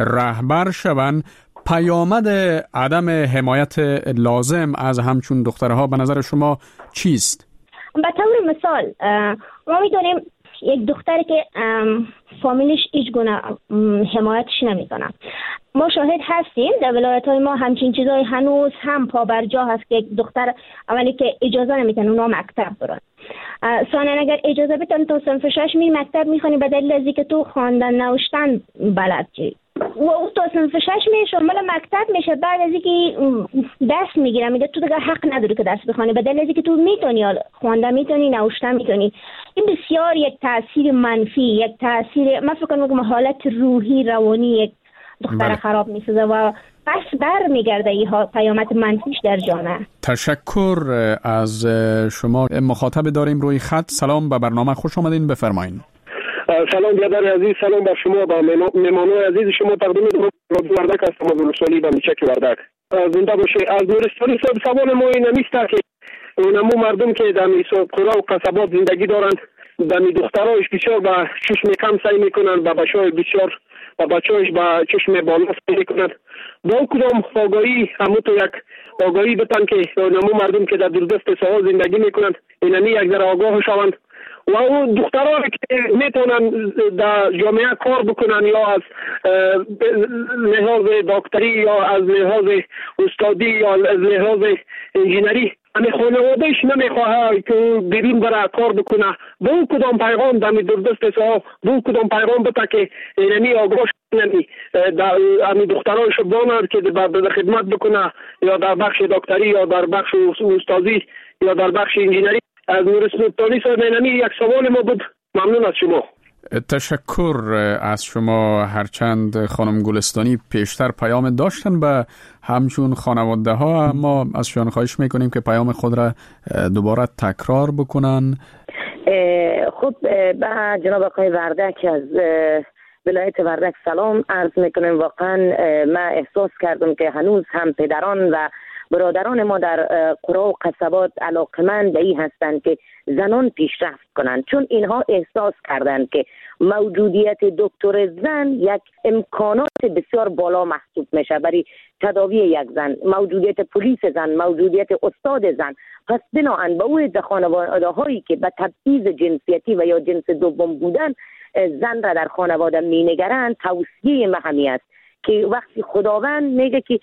رهبر شون. پیامد عدم حمایت لازم از همچون دخترها به نظر شما چیست؟ به طور مثال ما میدونیم یک دختری که فامیلش هیچ گونه حمایتش نمیکنه. ما شاهد هستیم در ولایت‌های ما همچین چیزای هنوز هم پابرجا هست که یک دختر اولی که اجازه نمیتونه اونا مکتب برن. ثانیا اگر اجازه بدن تو صنف 6 می مکتب میخونی به دلیل از اینکه تو خواندن نوشتن بلد چی و او تا صنف 6 میشه مال مکتب میشه. بعد از اینکه دست میگیره میگه تو دیگه حق نداری که درس بخونی به دلیل از اینکه تو میتونی خواندن میتونی نوشتن میتونی. این بسیار یک تاثیر منفی، یک تاثیر من فکر میکنم حالت روحی روانی یک دختر خراب میسازه و پس برمیگرده این پیامد منفیش در جامعه. تشکر از شما. مخاطب داریم روی خط. سلام، به برنامه خوش آمدین، بفرمایید. سلام برادر عزیز، سلام بر شما با مهمانان عزیز شما. تقدیم رادیو وردک هستم از نورستانی به میچک وردک. زنده باشه. از نورستانی سوال ما این نیست که اونمو مردم که در قرا و قصبات زندگی دارند در دخترایش بسیار با چشم کم سعی میکنند و بچه‌های بسیار و بچه‌هاش با چشم بالا سعی میکنند. با کدام آگاهی همونطور یک آگاهی بتن که اونمو مردم که در دوردست ساحل زندگی میکنند اینمی یک ذره آگاه شوند و اون دخترها که میتونن در جامعه کار بکنن یا از لحاظ دکتری یا از لحاظ استادی یا از لحاظ انجینری همه خانوادهش نمیخواه که بیرون برای کار بکنه. به اون کدام پیغام در دوردست ساحل به اون کدام پیغام بده که اینمی آگاه شدنی همین دخترها شبانه که در خدمت بکنه یا در بخش دکتری یا در بخش استادی یا در بخش انجینری. از نورستانی سرمینمی یک سوال ما بود. ممنون از شما. تشکر از شما. هرچند خانم گلستانی پیشتر پیام داشتن به همچون خانواده ها، اما از شما خواهش میکنیم که پیام خود را دوباره تکرار بکنن. خب به جناب آقای وردک از ولایت وردک سلام عرض میکنم. واقعا من احساس کردم که هنوز هم پدران و برادران ما در قرا و قصبات علاقمند به این هستند که زنان پیشرفت کنند، چون اینها احساس کردند که موجودیت دکتر زن یک امکانات بسیار بالا محسوب میشه برای تداوی یک زن، موجودیت پلیس زن، موجودیت استاد زن. پس بناهن به اون خانواده هایی که به تبعیض جنسیتی و یا جنس دوم بودن زن را در خانواده می نگرند، توصیه من همین است که وقتی خداوند میگه که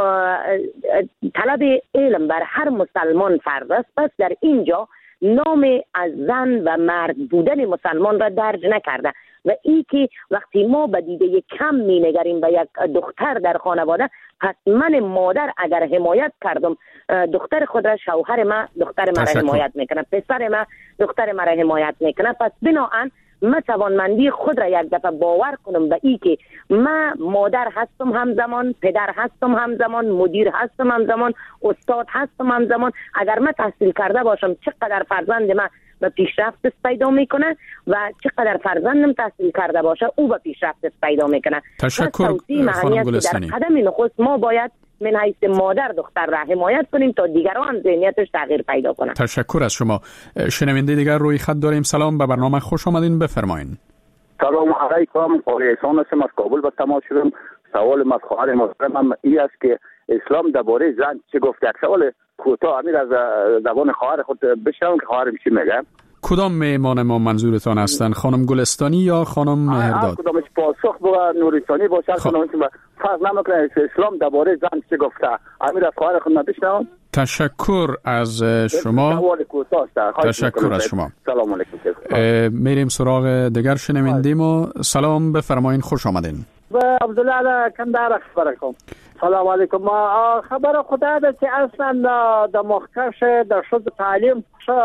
طلب علم بر هر مسلمان فرض است، پس در اینجا نام از زن و مرد بودن مسلمان را درج نکرده و این که وقتی ما به دیده کم می نگریم به یک دختر در خانواده، پس من مادر اگر حمایت کردم دختر خود را، شوهر من دختر من را حمایت میکنه، پسر من دختر من را حمایت میکنه. پس بناهن من توانمندی خود را یک دفعه باور کنم به این که من مادر هستم همزمان، پدر هستم همزمان، مدیر هستم همزمان، استاد هستم همزمان. اگر من تحصیل کرده باشم چقدر فرزند من به پیشرفت پیدا میکنه و چقدر فرزندم تحصیل کرده باشه او به پیشرفت پیدا میکنه. تشکر خانم گلستانی. در قدم نخست ما باید من حیث مادر دختر را حمایت کنیم تا دیگران ذهنیتش تغییر پیدا کنه. تشکر از شما. شنونده دیگر روی خط داریم. سلام، به برنامه خوش آمدین، بفرمایید. سلام علیکم، قاری احسان هستم، از کابل به تماس شدم. سوال از خواهر محترمم این است که اسلام درباره زن چه گفته؟ یک سوال کوتاه امیر از زبان خواهر خود بشنوم که خواهرم چی میگه. کدام مهمان ما منظورتان هستند؟ خانم گلستانی یا خانم مهرداد؟ کدامش پاسخ با نوریستانی باشه، کدامش فرق نمیکنه. اسلام درباره زن چه گفته؟ امیر از خواهر خود بشنوم. تشکر از شما. تشکر از شما. سلام علیکم. میریم سراغ دیگر شنونده ما. سلام، بفرمایید، خوش آمدین. عبدالله کندهار خبر کنم. سلام علیکم. خبر خدا ده که اصلا د مخکش د شد تعلیم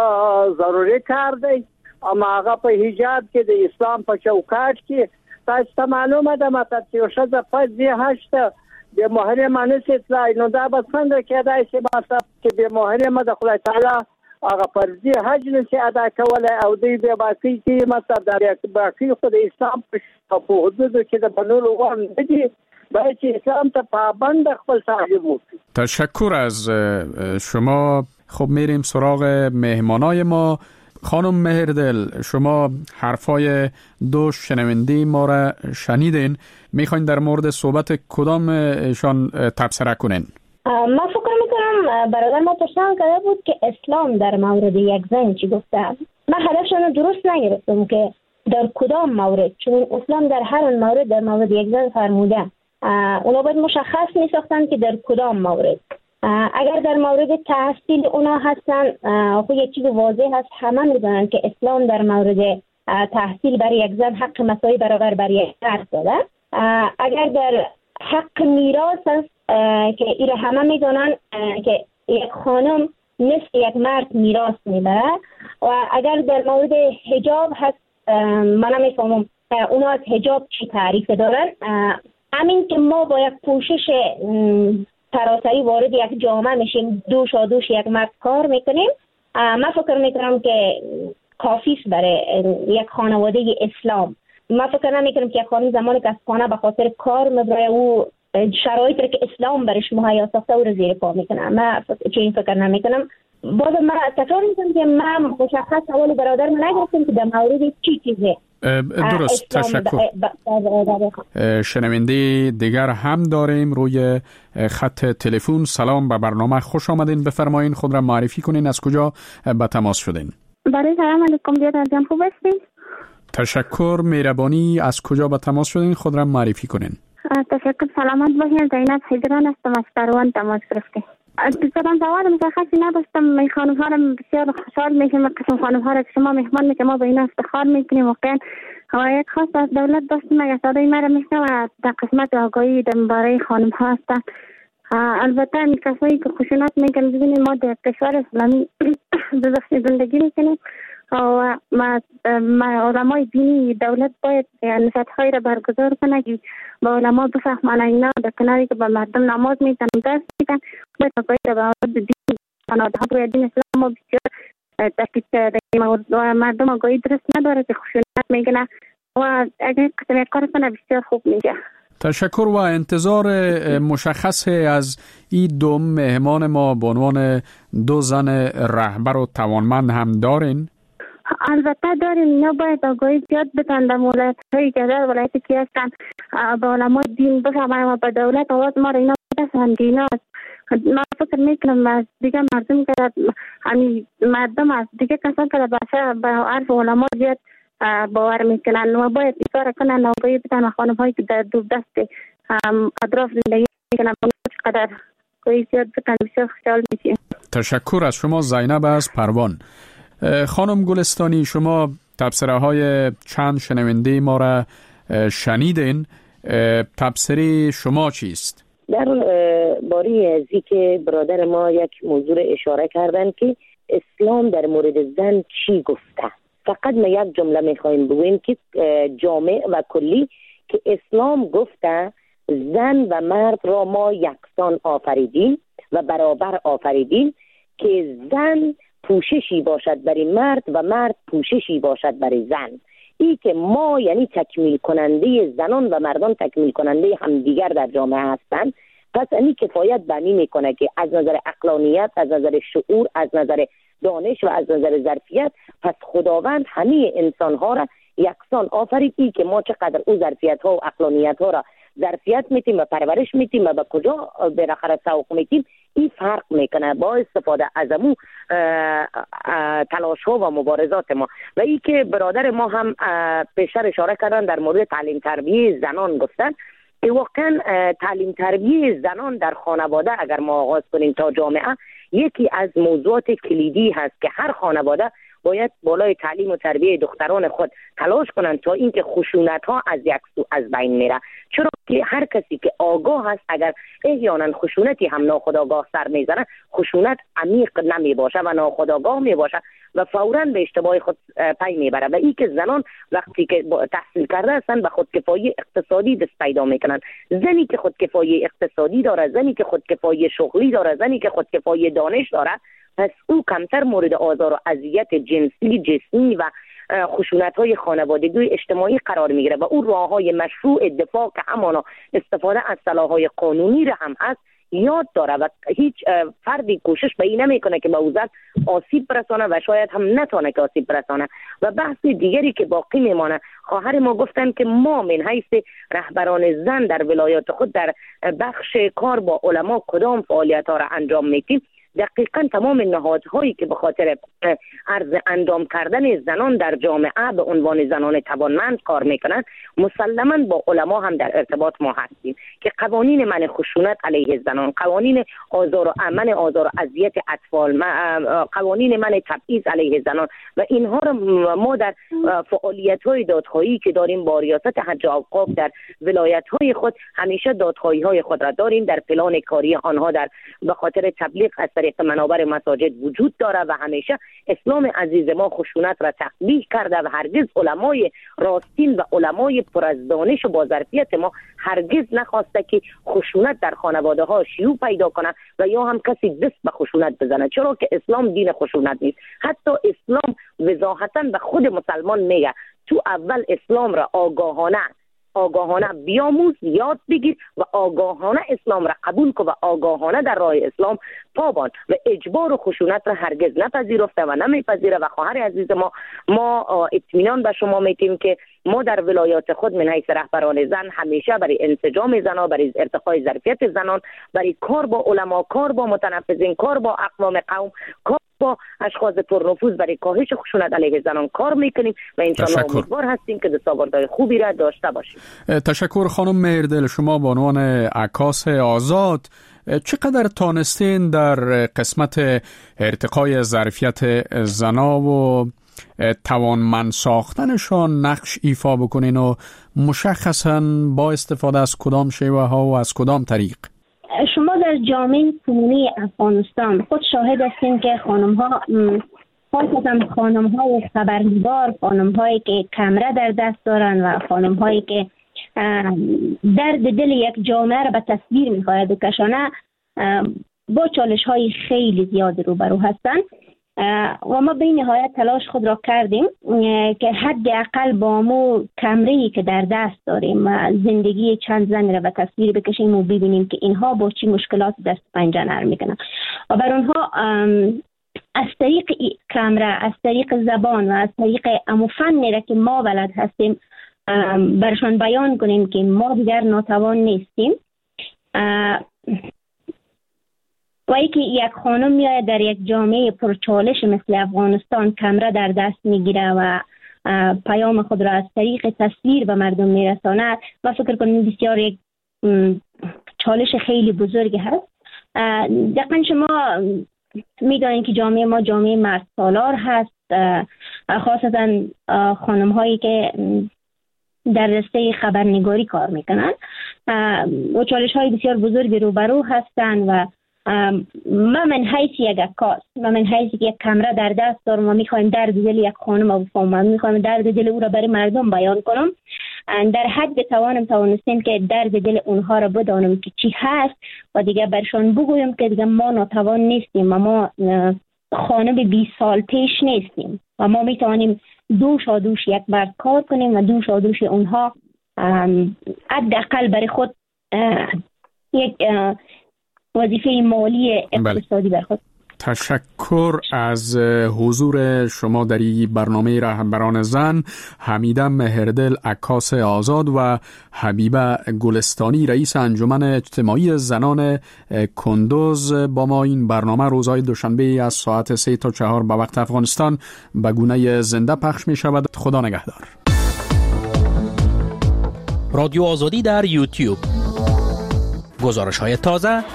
ضروری کار دی، اما هغه په حجاب کې د اسلام په چوکاټ کې تاسو ته معلومه ده ماته چې شد په دې هشته د محرم نشي تلای، نو دا به څنګه کېدای شي ماته چې د محرم د خدای تعالی هغه فرضي حج نشي ادا کولای او دوی به باقي کې مطلب د باقي خو د اسلام په حدودو کې د بنول وان دي، باید چې اسلام ته پابند خپل تعلیم وکړي. تشکر از شما. خب میریم سراغ مهمانای ما. خانم مهردل، شما حرفای دو شنونده ما را شنیدین، میخواین در مورد صحبت کدام ایشان تبصره کنین؟ من فکر میکنم برادر ما پرسان کرده بود که اسلام در مورد یک زن چی گفته. من هدفشان درست نگرفتم که در کدام مورد، چون اسلام در هر مورد در مورد یک زن فرموده. اونا باید مشخص میساختن که در کدام مورد. اگر در مورد تحصیل اونا هستن خود یک چیز واضح هست، همه میدونن که اسلام در مورد تحصیل برای یک زن حق مساوی برابر برای یک مرد داده. اگر در حق میراث هست که ایره همه میدونن که یک خانم نصف یک مرد میراث میبره. و اگر در مورد حجاب هست من نمیفهمم اونا از حجاب چی تعریف دارن. همین که ما با یک پوشش سراسری وارد یک جامعه میشیم، دوش یک مرد کار میکنیم، من فکر میکنم که کافی است برای یک خانواده اسلام. من فکر نمیکنم که یک خانم زمانی که از خانه به خاطر کار میبره او شرایطی که اسلام برش مهیا ساخته او رو زیر پا میکنه. من چنین فکر نمیکنم. باز من تکرار میکنم که من مشخص سوال برادر من نگرفتم که در مورد چی چیزه. درست، تشکر. شنونده دیگر هم داریم روی خط تلفن. سلام، به برنامه خوش آمدین. بفرمایین خود را معرفی کنین، از کجا به تماس شدین؟ برای سلام علیکم بیادر جان، خوب هستین؟ تشکر، مهربانی. از کجا به تماس شدین؟ خود را معرفی کنین. تشکر، سلامت باشین. زینب حیدران هستم از کاروان تماس گرفتیم. دوستان سوال مشخصی نداشتم. می خانم ها را بسیار خوشحال میشم قسم خانم ها را که شما مهمان میکنیم، ما به این افتخار میکنیم. واقعا یک خواست از دولت داشتیم اگر صدای مرا میشنم در قسمت آگاهی درباره خانم ها هستن. البته این کسایی که خشونت میکنن، ببینید ما در کشور اسلامی زندگی میکنیم و ما علمای دینی دولت باید نشاط‌هایی را برگزار کنه که با علما بفهمن اینا در کناری که با مردم نماز میتن درس میتن باید آگاهی را به دین فنادها باید دین اسلام و بسیار تشکیل کرده و مردم آگاهی درست نداره که خشونت میکنه و اگر قسم کار کنه بسیار خوب میشه. تشکر و انتظار مشخص از این دو مهمان ما به عنوان دو زن رهبر و توانمند هم دارین؟ البته داریم. اینا باید آگاهی زیاد بدن در ولایت‌هایی که در ولایتی که هستن با علمای دین بفهمن و به دولت آواز ما را اینا بدن که اینا من فکر میکنم از دیگه مردم که مردم از دیگه کسان که به عرف علما زیاد باور میکنن و باید اصرار کنن آگاهی بدن و خانم هایی که در دور دست اطراف زندگی میکنن چقدر آگاهی زیاد بدن بسیار خوشحال میشیم. تشکر از شما. زینب از پروان. خانم گلستانی، شما تبصره های چند شنونده ما را شنیدین. تبصره شما چیست؟ در باری ازی که برادر ما یک موضوع اشاره کردن که اسلام در مورد زن چی گفته. فقط ما یک جمله میخوایم بگویم که جامع و کلی که اسلام گفته زن و مرد را ما یکسان آفریدیم و برابر آفریدیم که زن پوششی باشد برای مرد و مرد پوششی باشد برای زن. این که ما یعنی تکمیل کننده زنان و مردان تکمیل کننده همدیگر در جامعه هستند. پس این کفایت بنی میکنه که از نظر عقلانیت، از نظر شعور، از نظر دانش و از نظر ظرفیت پس خداوند همه انسانها را یکسان آفرید. ای که ما چقدر او ظرفیت ها و عقلانیت ها را ظرفیت میتیم و پرورش میتیم و به کجا بالاخره سوق میتیم، این فرق میکنه با استفاده از امو تلاش ها و مبارزات ما. و ای که برادر ما هم پیشتر اشاره کردن در مورد تعلیم تربیه زنان گفتن، واقعا تعلیم تربیه زنان در خانواده اگر ما آغاز کنیم تا جامعه، یکی از موضوعات کلیدی هست که هر خانواده باید بالای تعلیم و تربیه دختران خود تلاش کنند تا اینکه خشونت ها از یک سو از بین میره. چرا که هر کسی که آگاه هست اگر احیانا خشونتی هم ناخودآگاه سر میزنه، خشونت عمیق نمی باشه و ناخودآگاه می باشه و فوراً به اشتباه خود پی میبره. و این که زنان وقتی که تحصیل کرده هستن به خودکفایی اقتصادی دست پیدا میکنن. زنی که خودکفایی اقتصادی داره، زنی که خودکفایی شغلی داره، زنی که خودکفایی دانش داره، پس او کمتر مورد آزار و اذیت جنسی، جسمی و خشونت‌های خانوادگی اجتماعی قرار میگیره و او راه‌های مشروع دفاع که همانا استفاده از سلاح‌های قانونی را هم هست یاد داره و هیچ فردی کوشش به این نمیکنه که به او زن آسیب برسانه و شاید هم نتونه که آسیب برسانه. و بحث دیگری که باقی میمانه، خواهر ما گفتن که ما من حیث رهبران زن در ولایات خود در بخش کار با علما کدام فعالیت‌ها را انجام میدیم. دقیقاً تمام نهادهایی که به خاطر عرض اندام کردن زنان در جامعه به عنوان زنان توانمند کار میکنند، مسلماً با علما هم در ارتباط ما هستیم که قوانین منع خشونت علیه زنان، قوانین آزار و اذیت اطفال، قوانین منع تبعیض علیه زنان و اینها را ما در فعالیت‌های دادخواهی که داریم با ریاست حج اوقاف در ولایت‌های خود همیشه دادخواهی‌های خود را داریم. در پلان کاری آنها در به خاطر تبلیغ از طریق منابر مساجد وجود داره و همیشه اسلام عزیز ما خشونت را تقبیح کرده و هرگز علمای راستین و علمای پر از دانش و با ظرفیت ما هرگز نخواسته که خشونت در خانواده ها شیوع پیدا کنه و یا هم کسی دست به خشونت بزنه، چرا که اسلام دین خشونت نیست. حتی اسلام وضاحتاً به خود مسلمان میگه تو اول اسلام را آگاهانه بیاموز، یاد بگیر و آگاهانه اسلام را قبول کن و آگاهانه در راه اسلام پابان و اجبار و خشونت را هرگز نپذیرفته و نمیپذیره. و خواهر عزیز ما اطمینان به شما میدیم که ما در ولایات خود من حیث رهبران زن همیشه برای انسجام زنان، برای ارتقای ظرفیت زنان، برای کار با علما، کار با متنفذین، کار با اقوام قوم، کار با اشخاص پرنفوذ برای کاهش خشونت علیه زنان کار میکنیم و انشاءالله امیدوار هستیم که دستاوردهای خوبی را داشته باشیم. تشکر خانم مهردل. شما به عنوان عکاس آزاد چقدر تانستین در قسمت ارتقای ظرفیت زنا و توانمند ساختنشان نقش ایفا بکنین و مشخصاً با استفاده از کدام شیوه ها و از کدام طریق؟ شما در جامعه کنونی افغانستان خود شاهد هستین که خانم‌ها، خاصتاً خانم‌های خبرنگار، خانم‌هایی که کمره در دست دارن و خانم‌هایی که درد دل یک جامعه را به تصویر می‌خواهد بکشانه، با چالش‌های خیلی زیاد روبرو هستند و ما به نهایت تلاش خود را کردیم که حداقل با مو کمره‌ای که در دست داریم زندگی چند زن را به تصویر بکشیم و ببینیم که اینها با چی مشکلات دست پنجه نرم میکنن و بر اونها از طریق کمره، از طریق زبان و از طریق امو فنی را که ما بلد هستیم برشان بیان کنیم که ما دیگر ناتوان نیستیم. و اینکه یک خانم میاید در یک جامعه پرچالش مثل افغانستان کمره در دست میگیره و پیام خود را از طریق تصویر به مردم میرساند، و فکر کنم بسیار یک چالش خیلی بزرگی هست. دقیقا شما میدانید که جامعه ما جامعه مرد سالار هست، خاصتا خانم هایی که در رشته خبرنگاری کار میکنن و چالش های بسیار بزرگی روبرو هستند و من حیث یک عکاس، من حیث یک کمره در دست دارم و میخوایم درد دل یک خانم رو بفهمم، میخوایم درد دل او را برای مردم بیان کنم، در حد توانستیم که درد دل اونها را بدانم که چی هست و دیگه برشان بگویم که دیگه ما ناتوان نیستیم و ما خانم 20 سال پیش نیستیم و ما میتوانیم دوش یک مرد کار کنیم و دوش اونها حداقل برای خود یک وظیفه مالی اقتصادی بر خود. تشکر از حضور شما در این برنامه رهبران زن. حمیده مهردل عکاس آزاد و حبیبه گلستانی رئیس انجمن اجتماعی زنان کندوز با ما این برنامه روزهای دوشنبه از ساعت 3 تا 4 به وقت افغانستان به گونه زنده پخش می شود. خدا نگهدار. رادیو آزادی در یوتیوب، گزارش های تازه،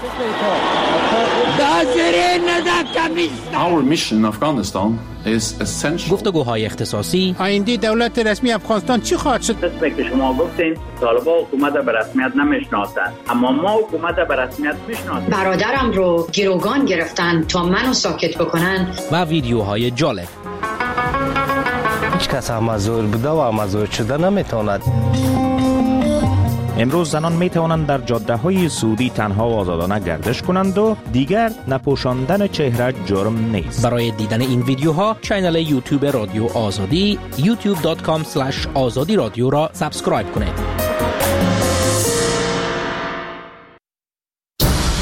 Our mission in Afghanistan is essential. گفتگوهای اختصاصی. آینده دولت رسمی افغانستان چی خواهد شد؟ قسمی که شما گفتین طالبان حکومت به رسمیت نمیشناسند، اما ما حکومت به رسمیت میشناسیم. برادرم رو گروگان گرفتن تا منو ساکت بکنن. و ویدیوهای جالب. هیچ کس مزور بوده و مزور شده نمیتواند. امروز زنان می توانند در جاده های سعودی تنها و آزادانه گردش کنند و دیگر نپوشاندن چهره جرم نیست. برای دیدن این ویدیوها کانال یوتیوب رادیو آزادی youtube.com/azadi radio را سابسکرایب کنید.